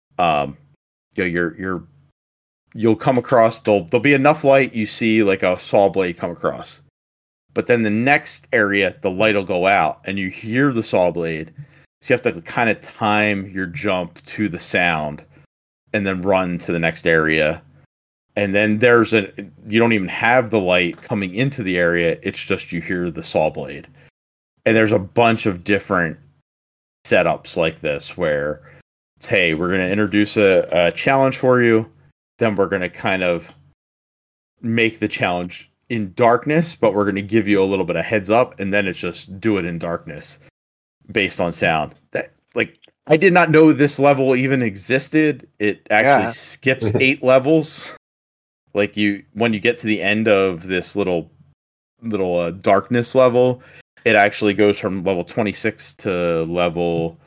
you'll come across there'll be enough light, you see like a saw blade come across, but then the next area the light will go out and you hear the saw blade, so you have to kind of time your jump to the sound and then run to the next area. And then you don't even have the light coming into the area, it's just you hear the saw blade. And there's a bunch of different setups like this where it's, hey, we're going to introduce a challenge for you, then we're going to kind of make the challenge in darkness, but we're going to give you a little bit of heads up, and then it's just do it in darkness based on sound. That, like, I did not know this level even existed. It actually skips 8 levels. Like, when you get to the end of this little darkness level, it actually goes from level 26 to level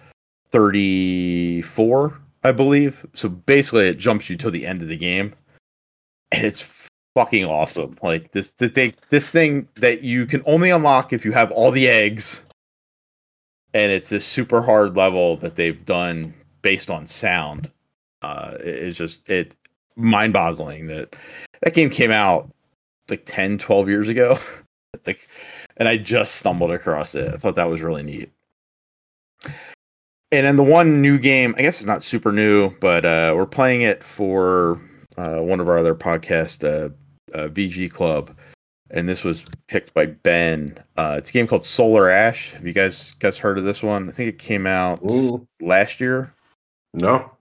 34, I believe. So basically it jumps you to the end of the game, and it's fucking awesome. Like, this thing that you can only unlock if you have all the eggs, and it's this super hard level that they've done based on sound. It's just mind-boggling that game came out like 10, 12 years ago. Like, and I just stumbled across it. I thought that was really neat. And then the one new game, I guess it's not super new, but we're playing it for one of our other podcasts, VG Club, and this was picked by Ben. It's a game called Solar Ash. Have you guys heard of this one? I think it came out last year. No.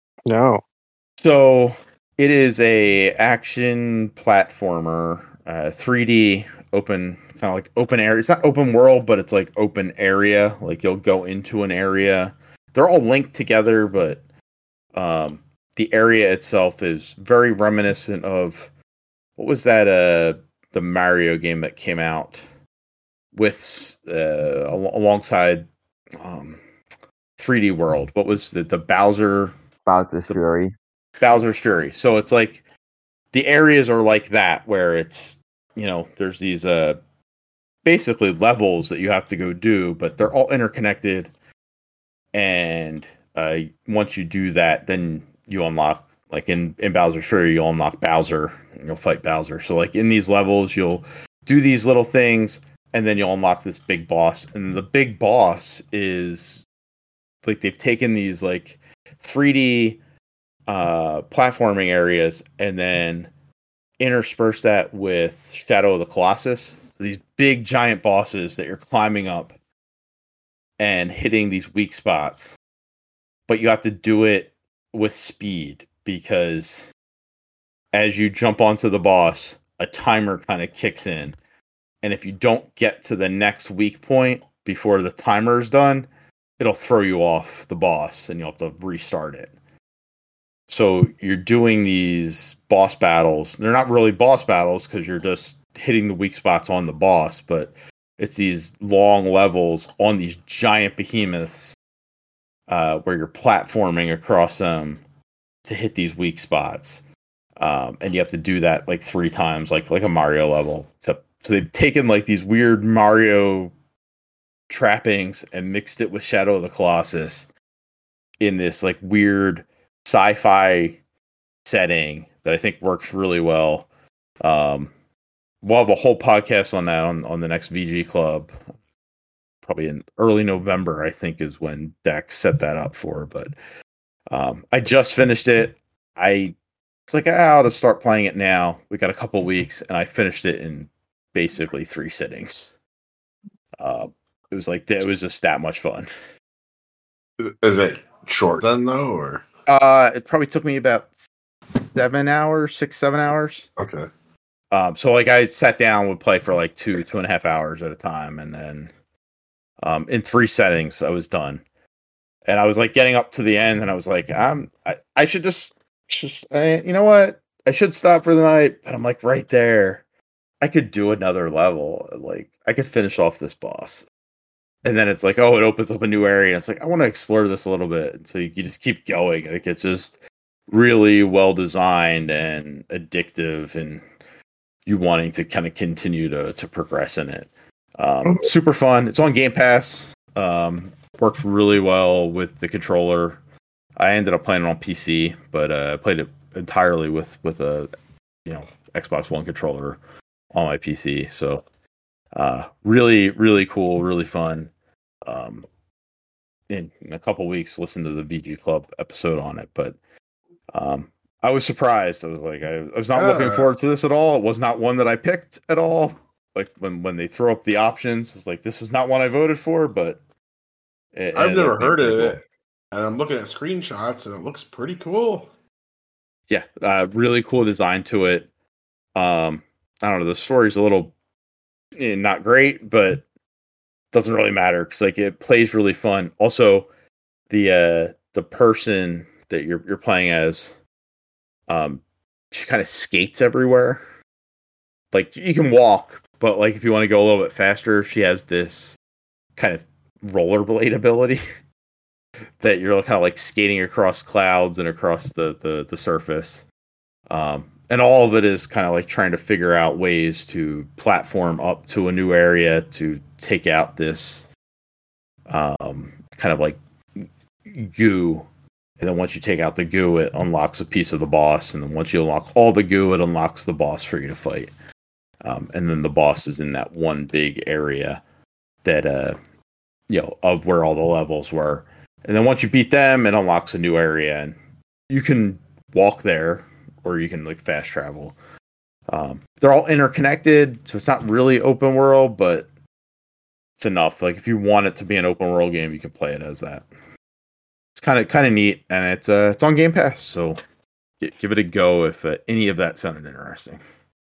So it is a action platformer, 3D open, kind of like open area. It's not open world, but it's like open area. Like, you'll go into an area. They're all linked together, but the area itself is very reminiscent of, what was that? The Mario game that came out with alongside 3D World. What was the Bowser's Fury? Bowser's Fury. So it's like the areas are like that, where it's, there's these basically levels that you have to go do, but they're all interconnected. And once you do that, then you unlock, like in Bowser's Fury, you'll unlock Bowser and you'll fight Bowser. So like in these levels, you'll do these little things, and then you'll unlock this big boss. And the big boss is like, they've taken these like 3D platforming areas and then intersperse that with Shadow of the Colossus. These big giant bosses that you're climbing up and hitting these weak spots, but you have to do it with speed, because as you jump onto the boss, a timer kind of kicks in, and if you don't get to the next weak point before the timer is done, it'll throw you off the boss and you'll have to restart it. So you're doing these boss battles. They're not really boss battles because you're just hitting the weak spots on the boss, but it's these long levels on these giant behemoths where you're platforming across them to hit these weak spots. And you have to do that like 3 times, like a Mario level. So they've taken like these weird Mario trappings and mixed it with Shadow of the Colossus in this like weird sci-fi setting that I think works really well. We'll have a whole podcast on that on the next VG Club, probably in early November, I think, is when Dex set that up for. But I just finished it. It's like, I ought to start playing it now. We got a couple weeks, and I finished it in basically 3 sittings. It was just that much fun. Is it short then, though, or? It probably took me about 7 hours, 6-7 hours. Okay. So like I sat down, would play for like 2.5 hours at a time, and then in 3 settings I was done. And I was like getting up to the end, and I was like, I should just you know what? I should stop for the night. But I'm like, right there, I could do another level. Like, I could finish off this boss. And then it's like, oh, it opens up a new area. And it's like, I want to explore this a little bit. And so you just keep going. Like, it's just really well designed and addictive, and you wanting to kind of continue to progress in it. Super fun. It's on Game Pass. Works really well with the controller. I ended up playing it on PC, but I played it entirely with a Xbox One controller on my PC. So really, really cool, really fun. In a couple weeks, listen to the VG Club episode on it. But I was surprised. I was like, I was not looking forward to this at all. It was not one that I picked at all. Like when they throw up the options, it was like, this was not one I voted for. But I've never heard of it. And I'm looking at screenshots, and it looks pretty cool. Yeah, really cool design to it. I don't know. The story's a little not great, but doesn't really matter because like it plays really fun. Also, the person that you're playing as, she kind of skates everywhere. Like you can walk, but like if you want to go a little bit faster, she has this kind of rollerblade ability that you're kind of like skating across clouds and across the surface. And all of it is kind of like trying to figure out ways to platform up to a new area to take out this kind of like goo. And then once you take out the goo, it unlocks a piece of the boss. And then once you unlock all the goo, it unlocks the boss for you to fight. And then the boss is in that one big area that, of where all the levels were. And then once you beat them, it unlocks a new area. And you can walk there, or you can like fast travel. They're all interconnected, so it's not really open world, but it's enough. Like if you want it to be an open world game, you can play it as that. It's kind of neat, and it's on Game Pass, so give it a go if any of that sounded interesting.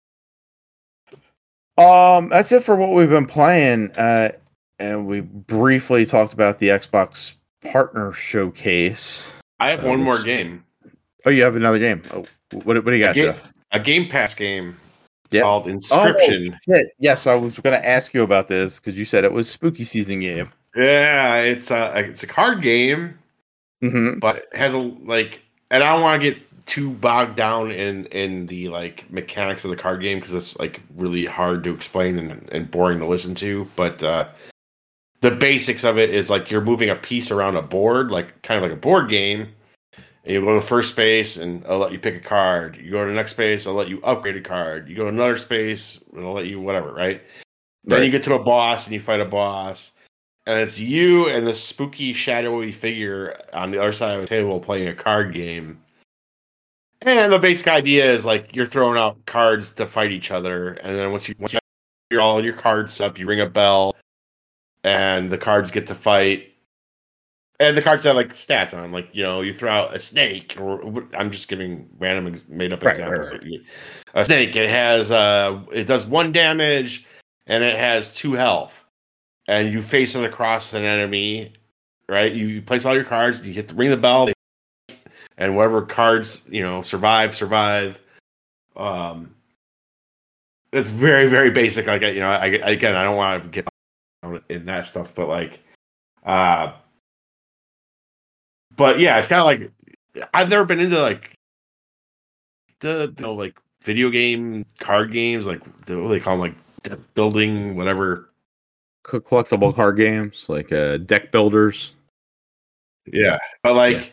That's it for what we've been playing, and we briefly talked about the Xbox Partner Showcase. I have one more game. Oh, you have another game. Oh, what do you got, Jeff? A Game Pass game called Inscription. Oh, shit. Yes, I was going to ask you about this because you said it was spooky season game. Yeah, it's a card game, but it has and I don't want to get too bogged down in the like mechanics of the card game because it's like really hard to explain and boring to listen to. But the basics of it is like you're moving a piece around a board, like kind of like a board game. And you go to the first space, and I'll let you pick a card. You go to the next space, I'll let you upgrade a card. You go to another space, and I'll let you whatever, right? Then you get to a boss, and you fight a boss. And it's you and this spooky, shadowy figure on the other side of the table playing a card game. And the basic idea is, like, you're throwing out cards to fight each other. And then once you have all your cards up, you ring a bell, and the cards get to fight. And the cards have like stats on them, like you throw out a snake, or I'm just giving random made up examples. Right. A snake, it has it does 1 damage, and it has 2 health, and you face it across an enemy, right? You place all your cards, you hit ring the bell, and whatever cards survive. It's very very basic. Like I don't want to get in that stuff, but like But yeah, it's kind of like I've never been into like the like video game card games, like what do they call them, like building whatever collectible card games, like deck builders. Yeah, but like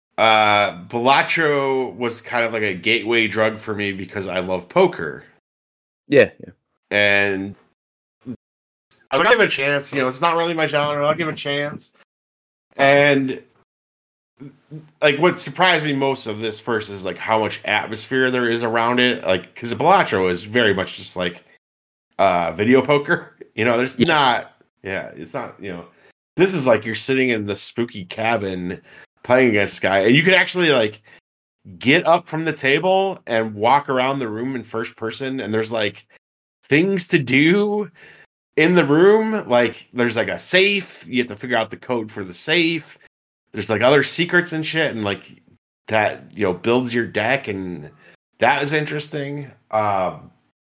Balatro was kind of like a gateway drug for me because I love poker. Yeah. And I'll give it a chance. It's not really my genre. I'll give it a chance. And like what surprised me most of this first is like how much atmosphere there is around it. Like because Balatro is very much just like video poker. There's not. Yeah, it's not. This is like you're sitting in the spooky cabin playing against this guy, and you can actually like get up from the table and walk around the room in first person, and there's like things to do in the room. Like there's like a safe. You have to figure out the code for the safe. There's like other secrets and shit, and like that builds your deck, and that is interesting. I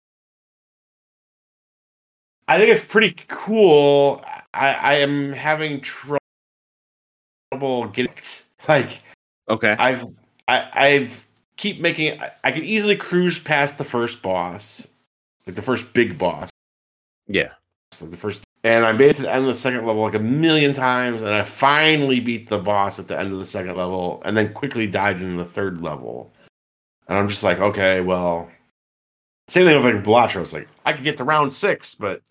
think it's pretty cool. I am having trouble getting it. Like, okay, I've keep making. I could easily cruise past the first boss, like the first big boss. Yeah, like the first. And I made it to the end of the second level like a million times, and I finally beat the boss at the end of the second level, and then quickly dived into the third level. And I'm just like, okay, well, same thing with like Balatro. It's like I could get to round 6, but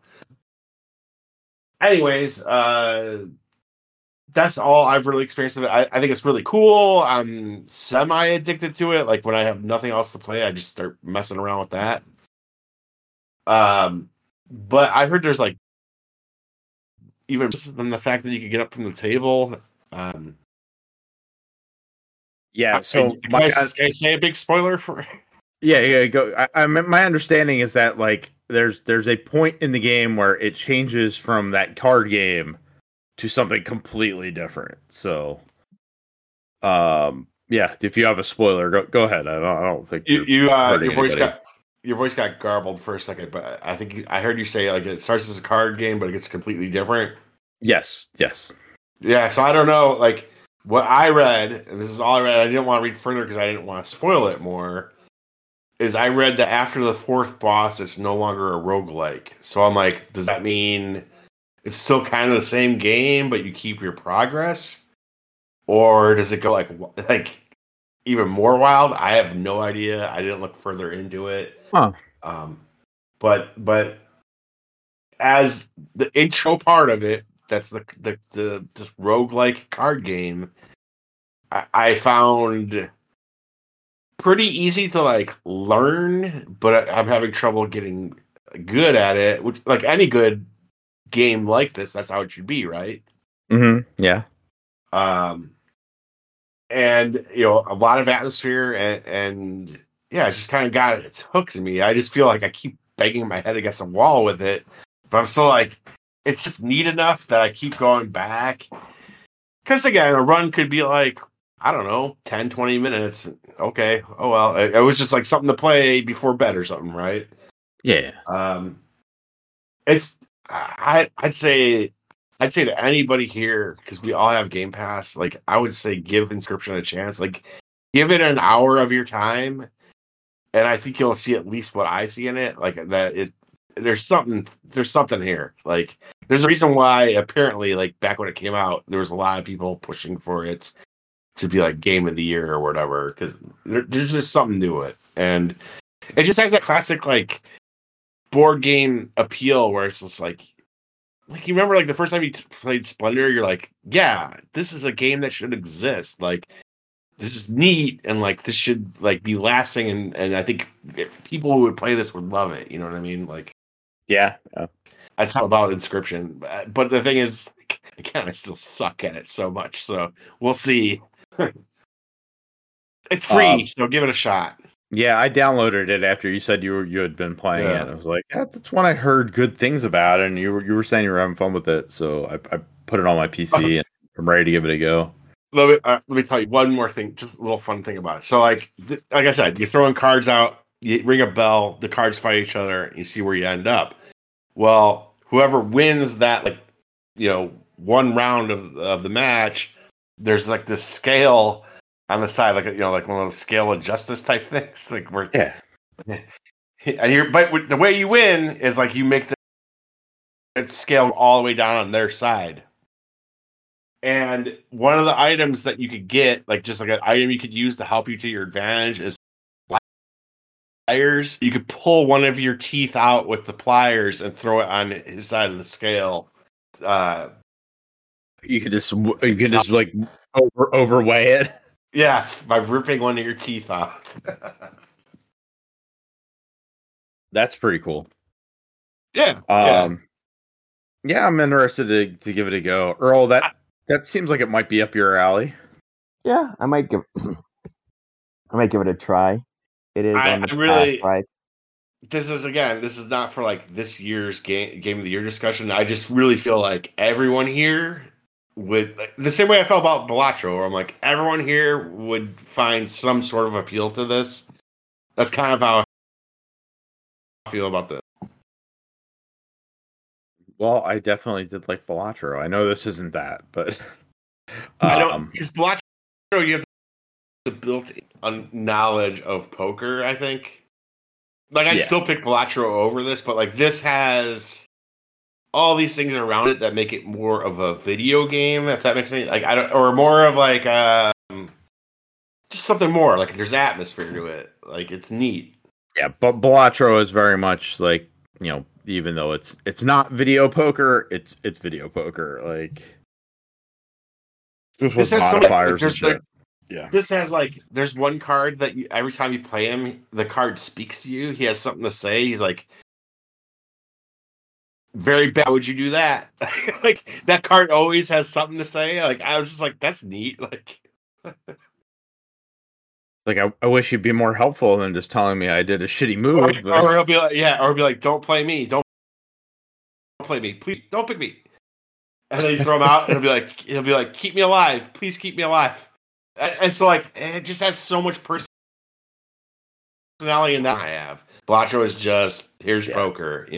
Anyways, that's all I've really experienced of it. I think it's really cool. I'm semi-addicted to it. Like when I have nothing else to play, I just start messing around with that. But I heard there's like even than the fact that you can get up from the table. Yeah. So can I say a big spoiler for? Yeah. Go. My understanding is that like there's a point in the game where it changes from that card game to something completely different. So, yeah. If you have a spoiler, go ahead. I don't think your voice got garbled for a second, but I think I heard you say like it starts as a card game, but it gets completely different. Yes. Yeah, so I don't know, like what I read, and this is all I read. I didn't want to read further because I didn't want to spoil it more. Is I read that after the fourth boss, it's no longer a roguelike. So I'm like, does that mean it's still kind of the same game, but you keep your progress, or does it go like even more wild? I have no idea. I didn't look further into it. Huh. But as the intro part of it, that's the this roguelike card game. I found pretty easy to like learn, but I'm having trouble getting good at it. Which, like any good game like this, that's how it should be, right? Mm-hmm. Yeah. And you know, a lot of atmosphere and yeah, it's just kind of got its hooks in me. I just feel like I keep banging my head against a wall with it, but I'm still like, it's just neat enough that I keep going back. Because again, a run could be like, I don't know, 10, 20 minutes. Okay. Oh, well, it was just like something to play before bed or something, right? Yeah. I'd say to anybody here, because we all have Game Pass, like I would say give Inscription a chance. Like give it an hour of your time, and I think you'll see at least what I see in it. Like that there's something here. Like there's a reason why apparently, like back when it came out, there was a lot of people pushing for it to be like Game of the Year or whatever, because there's just something to it, and it just has that classic like board game appeal where it's just like you remember like the first time you played Splendor, you're like, yeah, this is a game that should exist. Like this is neat, and like this should like be lasting, and I think people who would play this would love it. You know what I mean? Like, yeah. That's how about Inscription. But the thing is, again, I still suck at it so much. So we'll see. It's free, so give it a shot. Yeah, I downloaded it after you said you had been playing it. I was like, that's one I heard good things about, and you were saying you were having fun with it, so I put it on my PC and I'm ready to give it a go. Let me tell you one more thing, just a little fun thing about it. So like I said, you're throwing cards out, you ring a bell, the cards fight each other, and you see where you end up. Well, whoever wins that, like, you know, one round of the match, there's like this scale on the side, like, you know, like one of those scale of justice type things, like where, and but the way you win is like you make the scale all the way down on their side. And one of the items that you could get, like just like an item you could use to help you to your advantage, is pliers. You could pull one of your teeth out with the pliers and throw it on his side of the scale. You could just like overweigh it. Yes, by ripping one of your teeth out. That's pretty cool. Yeah. Yeah, I'm interested to give it a go. Earl, that seems like it might be up your alley. Yeah, I might give it a try. It is on the really, pass, right? This is not for like this year's game of the year discussion. I just really feel like everyone here would, like, the same way I felt about Balatro, where I'm like, everyone here would find some sort of appeal to this. That's kind of how I feel about this. Well, I definitely did like Balatro. I know this isn't that, but I don't, because Balatro, you have the built-in knowledge of poker, I think. Like, I'd still pick Balatro over this, but like this has all these things around it that make it more of a video game, if that makes sense. Like, or more of like just something more. Like, there's atmosphere to it. Like, it's neat. Yeah, but Balatro is very much like, you know, even though it's not video poker, it's video poker. Like, this has modifiers and shit. Yeah. This has like, there's one card that every time you play him, the card speaks to you. He has something to say. He's like, very bad. Would you do that? Like, that card always has something to say. Like, I was just like, that's neat. Like, Like I wish he'd be more helpful than just telling me I did a shitty move. Or he'll be like, or he'll be like, don't play me, don't play me, please, don't pick me. And then you throw him out, and he'll be like, keep me alive, please keep me alive. And so like, it just has so much personality in that I have. Blatcho is just here's poker,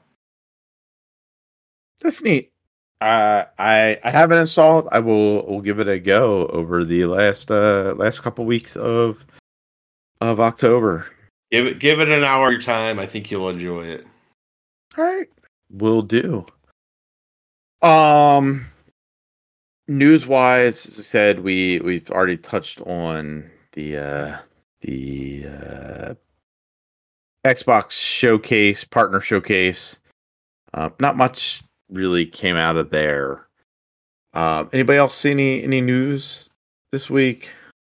That's neat. I haven't installed. We'll give it a go over the last couple weeks of October. Give it an hour of your time. I think you'll enjoy it. All right, will do. News wise, as I said, we've already touched on the Xbox showcase, partner showcase. Not much really came out of there. Anybody else see any news this week?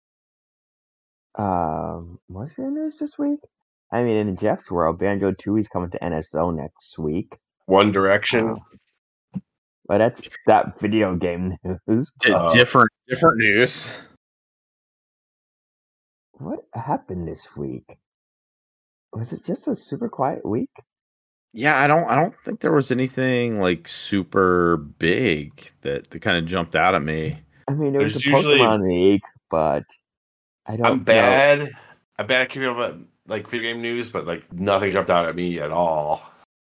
Was there news this week? I mean, in Jeff's world, Banjo-Tooie is coming to NSO next week. One Direction. But that's that video game news. Different news. What happened this week? Was it just a super quiet week? Yeah, I don't think there was anything like super big that kind of jumped out at me. I mean, there was a Pokemon League, but I don't. I'm bad. I'm bad at keeping up with like video game news, but like nothing jumped out at me at all.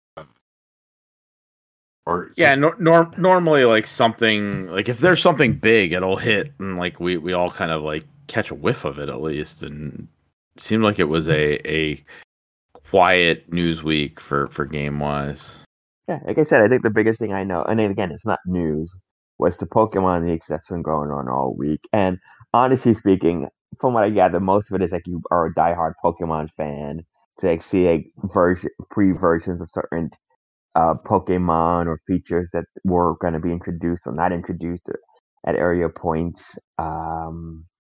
Or yeah, normally like something like if there's something big, it'll hit, and like we all kind of like catch a whiff of it at least, and it seemed like it was a quiet news week for game wise. Yeah, like I said, I think the biggest thing I know, and again, it's not news, was the Pokemon League that's been going on all week. And honestly speaking, from what I gather, most of it is like you are a diehard Pokemon fan to like see like pre-versions of certain Pokemon or features that were going to be introduced or not introduced at area points. I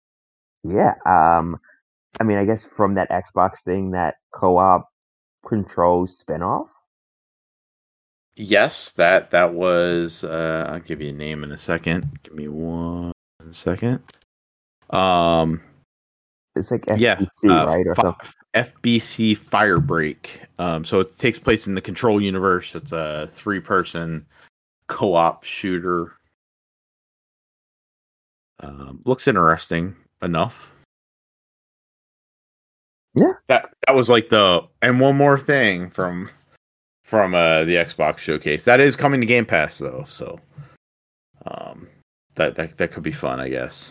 mean, I guess from that Xbox thing, that co-op Control spinoff. Yes, that was. I'll give you a name in a second. Give me 1 second. It's like FBC, right? Or something. FBC Firebreak. So it takes place in the Control universe. It's a 3-person co-op shooter. Looks interesting enough. Yeah. That was like and one more thing from the Xbox showcase. That is coming to Game Pass though, so that could be fun, I guess.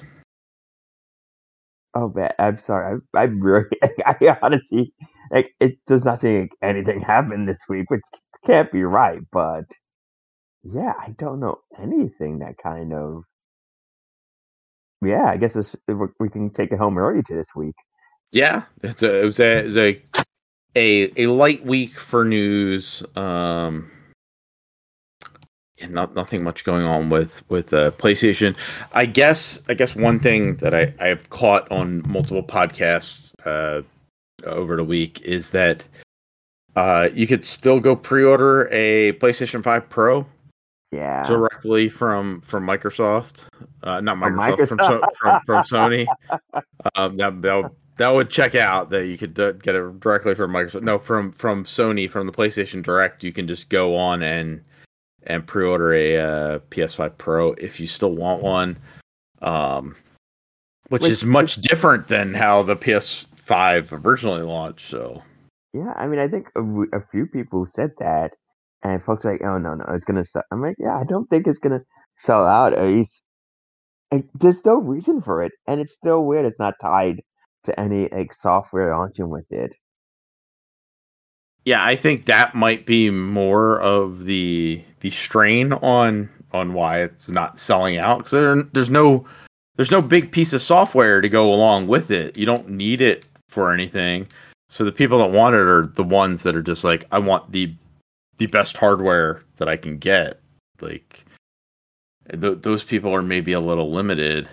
Oh man, I'm sorry. I really, I honestly, like, it does not seem like anything happened this week, which can't be right. But yeah, I don't know anything that kind of. Yeah, I guess we can take it home early to this week. Yeah, it was a light week for news. Nothing much going on with PlayStation. I guess one thing that I've caught on multiple podcasts over the week is that you could still go pre-order a PlayStation 5 Pro. Yeah. Directly from Microsoft, not Microsoft, from Sony. That would check out that you could get it directly from Microsoft. No, from Sony, from the PlayStation Direct, you can just go on and pre-order a PS5 Pro if you still want one, which is much different than how the PS5 originally launched. So yeah, I mean, I think a few people said that, and folks are like, "Oh no, it's gonna sell." I'm like, "Yeah, I don't think it's gonna sell out. There's no reason for it, and it's still weird. It's not tied to any like software launching with it." Yeah, I think that might be more of the strain on why it's not selling out, because there's no big piece of software to go along with it. You don't need it for anything. So the people that want it are the ones that are just like, I want the best hardware that I can get. Like those people are maybe a little limited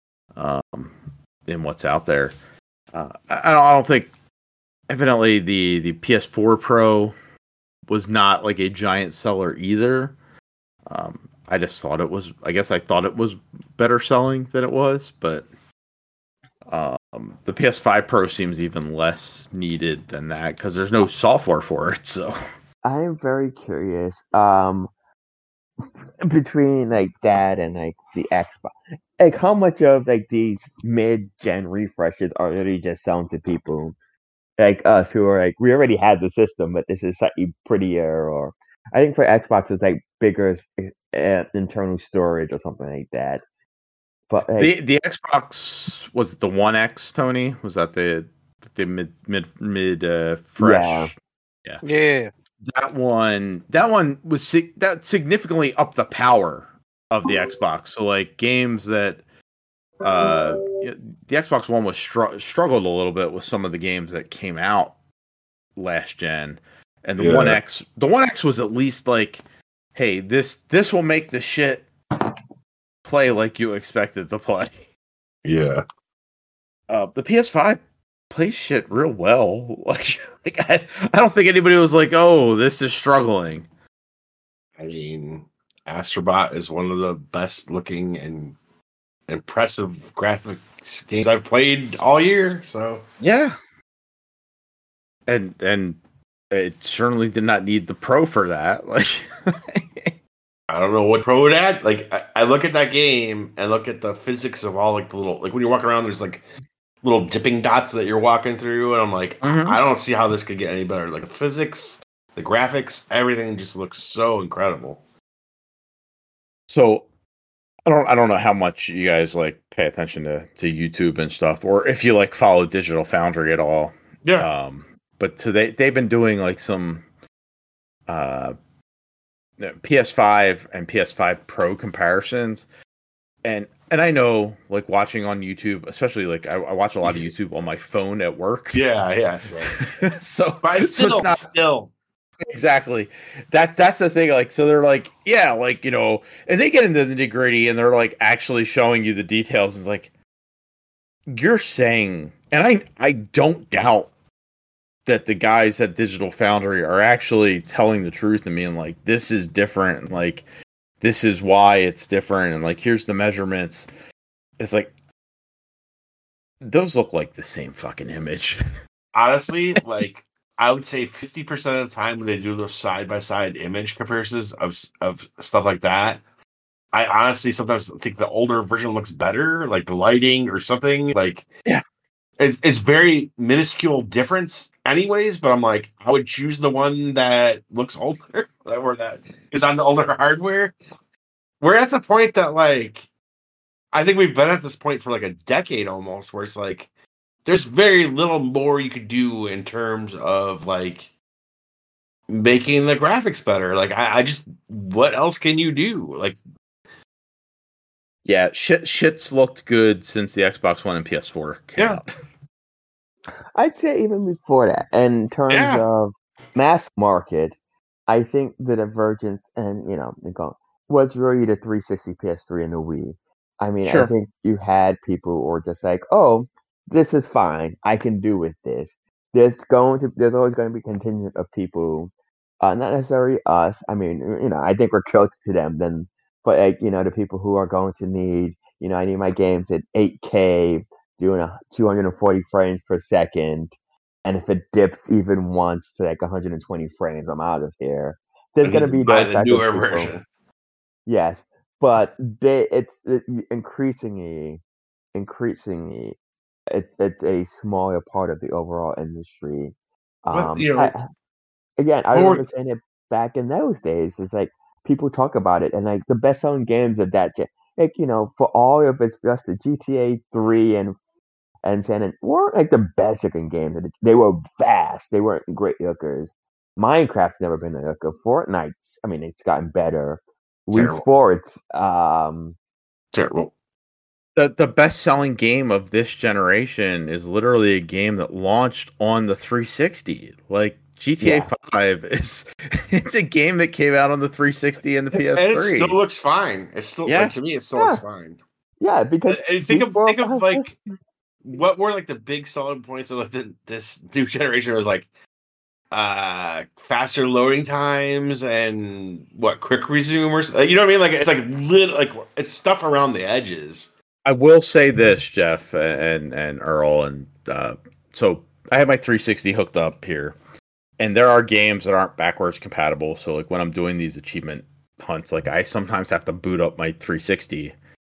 in what's out there. I don't think. Evidently, the PS4 Pro was not like a giant seller either. I just thought it was. I guess I thought it was better selling than it was, but The PS5 Pro seems even less needed than that because there's no software for it. So I am very curious. Between like that and like the Xbox, like how much of like these mid-gen refreshes are really just selling to people like us who are like we already had the system, but this is slightly prettier. Or I think for Xbox it's like bigger internal storage or something like that. But like, the Xbox was it the One X, Tony? Was that the mid fresh? Yeah. That one was that significantly upped the power of the Xbox. So like games that the Xbox One was struggled a little bit with some of the games that came out last gen, and the One X was at least like, hey, this will make the shit play like you expect it to play. Yeah. The PS5 plays shit real well. Like I don't think anybody was like, oh, this is struggling. I mean, Astrobot is one of the best looking and impressive graphics games I've played all year. So yeah, and it certainly did not need the Pro for that. Like, I don't know what Pro would add. Like, I look at that game and look at the physics of all like the little like when you walk around, there's like little dipping dots that you're walking through, and I'm like, I don't see how this could get any better. Like the physics, the graphics, everything just looks so incredible. So I don't know how much you guys like pay attention to YouTube and stuff, or if you like follow Digital Foundry at all. Yeah. But so they've been doing like some PS5 and PS5 Pro comparisons, and I know like watching on YouTube, especially like I watch a lot of YouTube on my phone at work. Yeah. So but still. Exactly. That's the thing. Like, so they're like, yeah, like, you know, and they get into the nitty gritty and they're like actually showing you the details. It's like, you're saying, and I don't doubt that the guys at Digital Foundry are actually telling the truth and being like, this is different. And like, this is why it's different. And like, here's the measurements. It's like, those look like the same fucking image. Honestly, like, I would say 50% of the time when they do those side-by-side image comparisons of stuff like that, I honestly sometimes think the older version looks better, like the lighting or something. Like, yeah, it's very minuscule difference anyways, but I'm like, I would choose the one that looks older, or that is on the older hardware. We're at the point that, like, I think we've been at this point for like a decade almost, where it's like, there's very little more you could do in terms of like making the graphics better. Like I just, what else can you do? Like, yeah, shit's looked good since the Xbox One and PS4 came out. I'd say even before that, in terms of mass market, I think the divergence and was really the 360, PS3, and the Wii. I mean, I think you had people who were just like, oh, this is fine. I can do with this. There's always going to be contingent of people, not necessarily us. I mean, I think we're closer to them than, but like, the people who are going to need, I need my games at 8K, doing 240 frames per second, and if it dips even once to like 120 frames, I'm out of here. There's going to be those the newer version. Yes, but it's increasingly it's a smaller part of the overall industry. Well, I remember saying it back in those days. It's like people talk about it, and like the best-selling games of that, like for all of it's just the GTA 3 and San weren't like the best looking games. They were fast. They weren't great lookers. Minecraft's never been a looker. Fortnite's, I mean, it's gotten better. Wii Sports, terrible. The best-selling game of this generation is literally a game that launched on the 360. Like GTA 5 it's a game that came out on the 360 and the PS3. And it still looks fine. It's still like, to me, it still looks fine. Yeah, because think of like what were like the big selling points of like this new generation? It was like faster loading times and quick resume or you know what I mean? Like it's like it's stuff around the edges. I will say this, Jeff and Earl, and so I have my 360 hooked up here, and there are games that aren't backwards compatible. So like when I'm doing these achievement hunts, like I sometimes have to boot up my 360.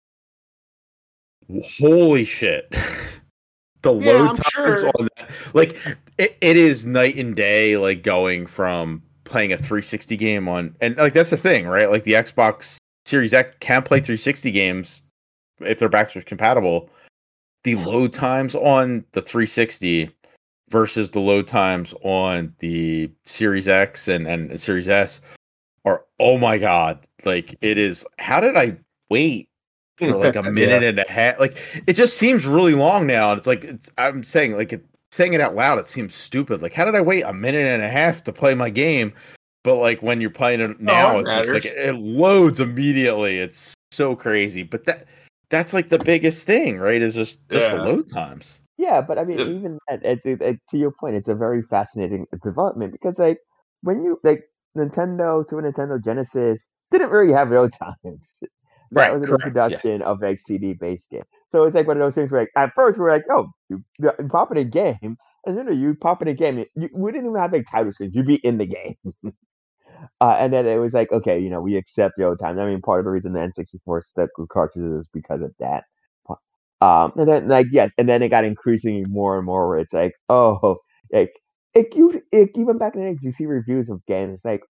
Holy shit. The load times on that, like it is night and day, like going from playing a 360 game on, and like that's the thing, right? Like the Xbox Series X can play 360 games if they're backwards compatible. The load times on the 360 versus the load times on the Series X and Series S are, oh my god, like it is. How did I wait for like a minute and a half? Like it just seems really long now, and it's like I'm saying, like saying it out loud, it seems stupid. Like how did I wait a minute and a half to play my game? But like when you're playing it now, it's just like it loads immediately. It's so crazy. But that's like the biggest thing, right? Is just the load times. Yeah, but I mean, even that, to your point, it's a very fascinating development because, like, when you like Nintendo, Super Nintendo, Genesis didn't really have load times. That was an introduction of like CD-based game. So it's like one of those things where, like, at first we're like, oh, you pop in a game, and then you pop in a game. We didn't even have like title screens. You'd be in the game. And then it was like, okay, we accept load time. I mean, part of the reason the N64 stuck with cartridges is because of that. And then like yes, and then it got increasingly more and more where it's like, oh, like even back in the days, you see reviews of games, it's like,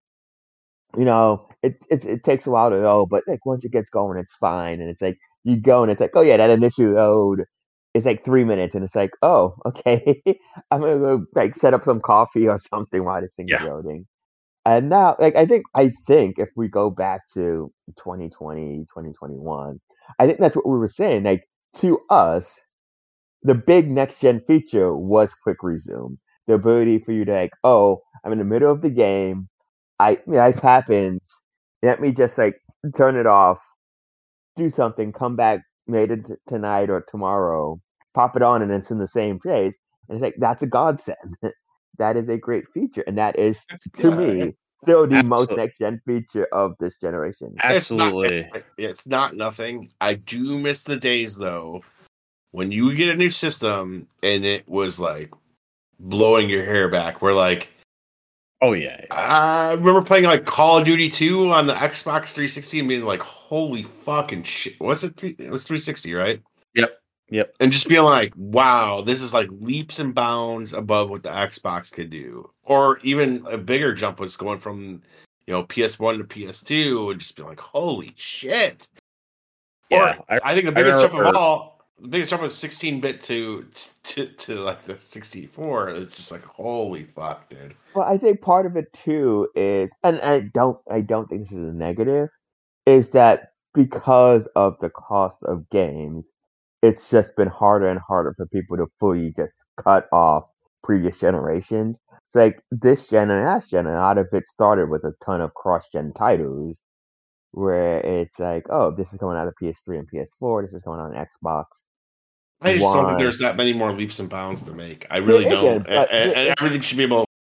it takes a while to go, but like once it gets going, it's fine. And it's like you go and it's like, oh yeah, that initial load is like 3 minutes, and it's like, oh, okay, I'm gonna go like set up some coffee or something while this thing is loading. And now, like, I think if we go back to 2020, 2021, I think that's what we were saying. Like, to us, the big next gen feature was quick resume. The ability for you to like, oh, I'm in the middle of the game. Life happens. Let me just like turn it off, do something, come back later tonight or tomorrow, pop it on, and it's in the same place. And it's like that's a godsend. That is a great feature, and that is to me still the most next gen feature of this generation. Absolutely, it's not nothing. I do miss the days though when you get a new system and it was like blowing your hair back. We're like, oh yeah. I remember playing like Call of Duty 2 on the Xbox 360 and being like, holy fucking shit! Was it? It was 360, right? Yep. And just being like, wow, this is like leaps and bounds above what the Xbox could do. Or even a bigger jump was going from, PS1 to PS2 and just being like, holy shit. Yeah. Or I think the biggest jump of all, the biggest jump was 16-bit to like the 64. It's just like, holy fuck, dude. Well, I think part of it too is, and I don't think this is a negative, is that because of the cost of games, it's just been harder and harder for people to fully just cut off previous generations. It's like this gen and last gen, and a lot of it started with a ton of cross-gen titles, where it's like, oh, this is coming out of PS3 and PS4, this is coming out on Xbox. I just don't think there's that many more leaps and bounds to make. I really don't. And everything should be able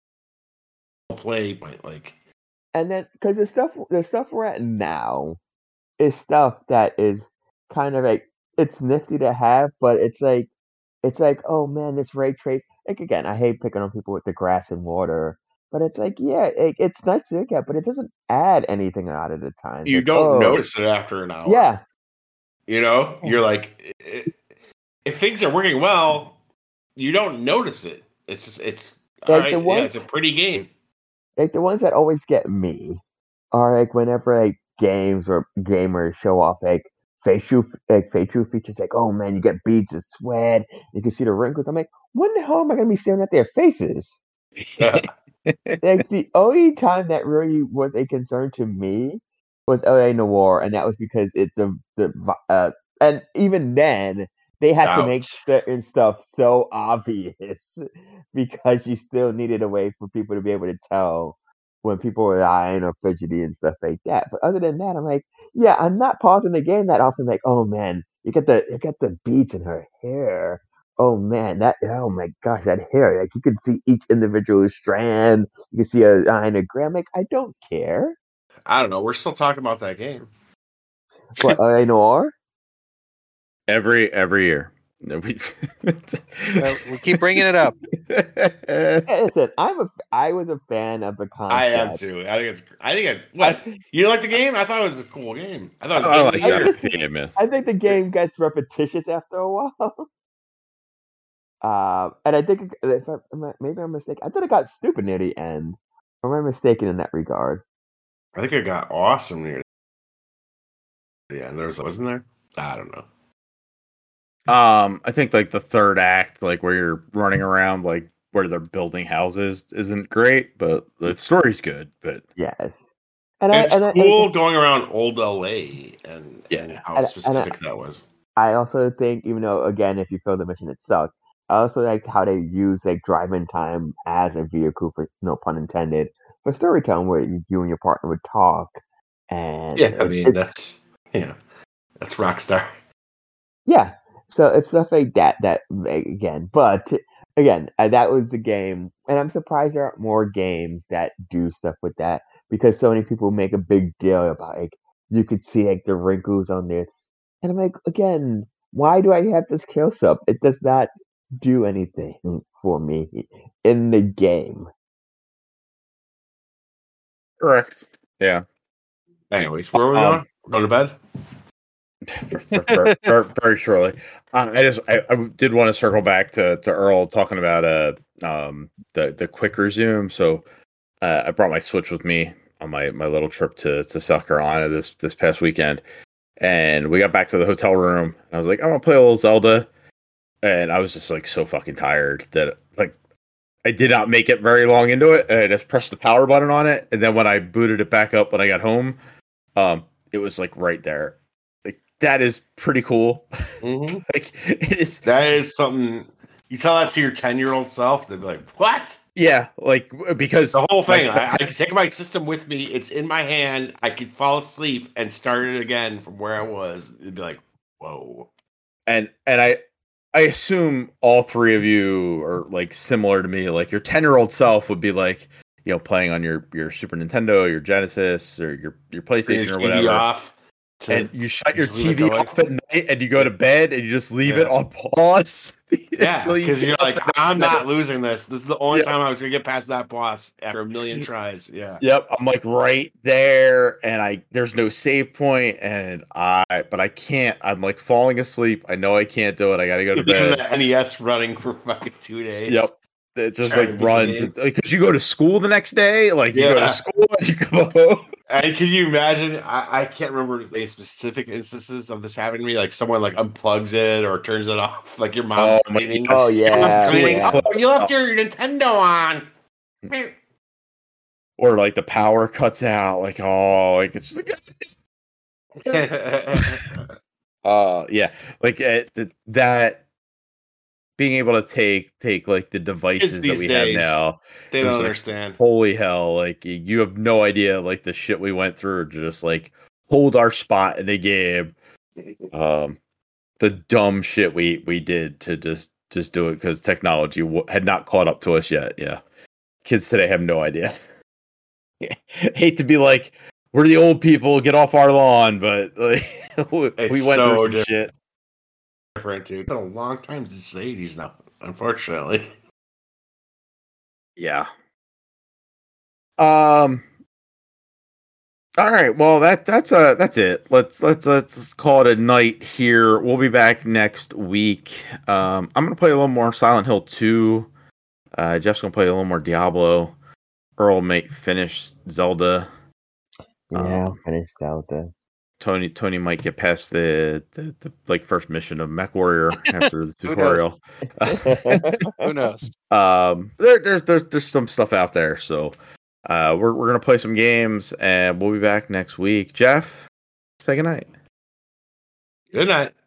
to play, but like. And then, because the stuff we're at now is stuff that is kind of like, it's nifty to have, but it's like, oh man, this ray trace. Like again, I hate picking on people with the grass and water, but it's like, yeah, it's nice to look at, but it doesn't add anything out of the time. You don't notice it after an hour. Yeah. You're like, if things are working well, you don't notice it. It's just, it's all right. It's a pretty game. Like the ones that always get me are like whenever like games or gamers show off like facial features, like, oh man, you get beads of sweat, you can see the wrinkles. I'm like, when the hell am I gonna be staring at their faces? Like the only time that really was a concern to me was LA Noire, and that was because it's and even then they had to make certain stuff so obvious because you still needed a way for people to be able to tell when people were lying or fidgety and stuff like that. But other than that, I'm like, yeah, I'm not pausing the game that often. Like, oh man, you got the beads in her hair. Oh man, oh my gosh, that hair! Like you could see each individual strand. You can see a line of gram. Like I don't care. I don't know. We're still talking about that game. What, LA Noire? Every year. We keep bringing it up. Listen, I was a fan of the concept. I am too. You like the game? I thought it was a cool game. I thought it was a game of the year. I think the game gets repetitious after a while. And I think maybe I'm mistaken. I thought it got stupid near the end. Or am I mistaken in that regard? I think it got awesome near the end. Wasn't there? I don't know. I think like the third act, like where you're running around, like where they're building houses, isn't great, but the story's good. But yes, it's cool going around old LA and how specific that was. I also think, even though again, if you feel the mission, it sucks. I also like how they use like driving time as a vehicle for no pun intended for storytelling, where you and your partner would talk. And yeah, I mean that's Rockstar. Yeah. So it's stuff like that again, but again, that was the game, and I'm surprised there aren't more games that do stuff with that, because so many people make a big deal about like you could see like the wrinkles on this, and I'm like, again, why do I have this close up? It does not do anything for me in the game. Correct. Yeah. Anyways, where are we going? We're going to bed? very shortly. I did want to circle back to Earl talking about the quick resume. So I brought my Switch with me on my little trip to South Carolina this past weekend, and we got back to the hotel room. And I was like, I want to play a little Zelda, and I was just like so fucking tired that like I did not make it very long into it. And I just pressed the power button on it, and then when I booted it back up when I got home, it was like right there. That is pretty cool. Mm-hmm. Like it is. That is something you tell that to your 10-year-old self. They'd be like, "What?" Yeah, like because the whole thing. I can take my system with me. It's in my hand. I could fall asleep and start it again from where I was. It'd be like, "Whoa!" And I assume all three of you are like similar to me. Like your 10-year-old self would be like, you know, playing on your Super Nintendo, your Genesis, or your PlayStation or whatever. Off. And you shut your TV off at night and you go to bed and you just leave it on pause. Yeah, because you're like, I'm not losing this. This is the only time I was going to get past that boss after a million tries. Yeah. Yep. I'm like right there and there's no save point but I can't. I'm like falling asleep. I know I can't do it. I got to go to bed. The NES running for fucking 2 days. Yep. It just like runs because you go to school the next day. Like you go to school and you go home. And can you imagine? I can't remember the specific instances of this happening to me. Like someone like unplugs it or turns it off. Like your mom's cleaning. Oh yeah. You left your Nintendo on. Or like the power cuts out. Like it's just like. Yeah. Like that. Being able to take like the devices that we have now, they don't understand. Holy hell! Like you have no idea, like the shit we went through to just like hold our spot in the game. The dumb shit we did to just do it because technology had not caught up to us yet. Yeah, kids today have no idea. Hate to be like we're the old people, get off our lawn, but like, we went through some shit. Different, dude. It's been a long time since the 80s now, unfortunately. Yeah. All right. Well, that's it. Let's call it a night here. We'll be back next week. I'm gonna play a little more Silent Hill 2. Jeff's gonna play a little more Diablo. Earl might finish Zelda. Yeah, finish Zelda. Tony might get past the like first mission of MechWarrior after the tutorial. Who knows? There's some stuff out there, so we're gonna play some games and we'll be back next week. Jeff, say goodnight. Good night.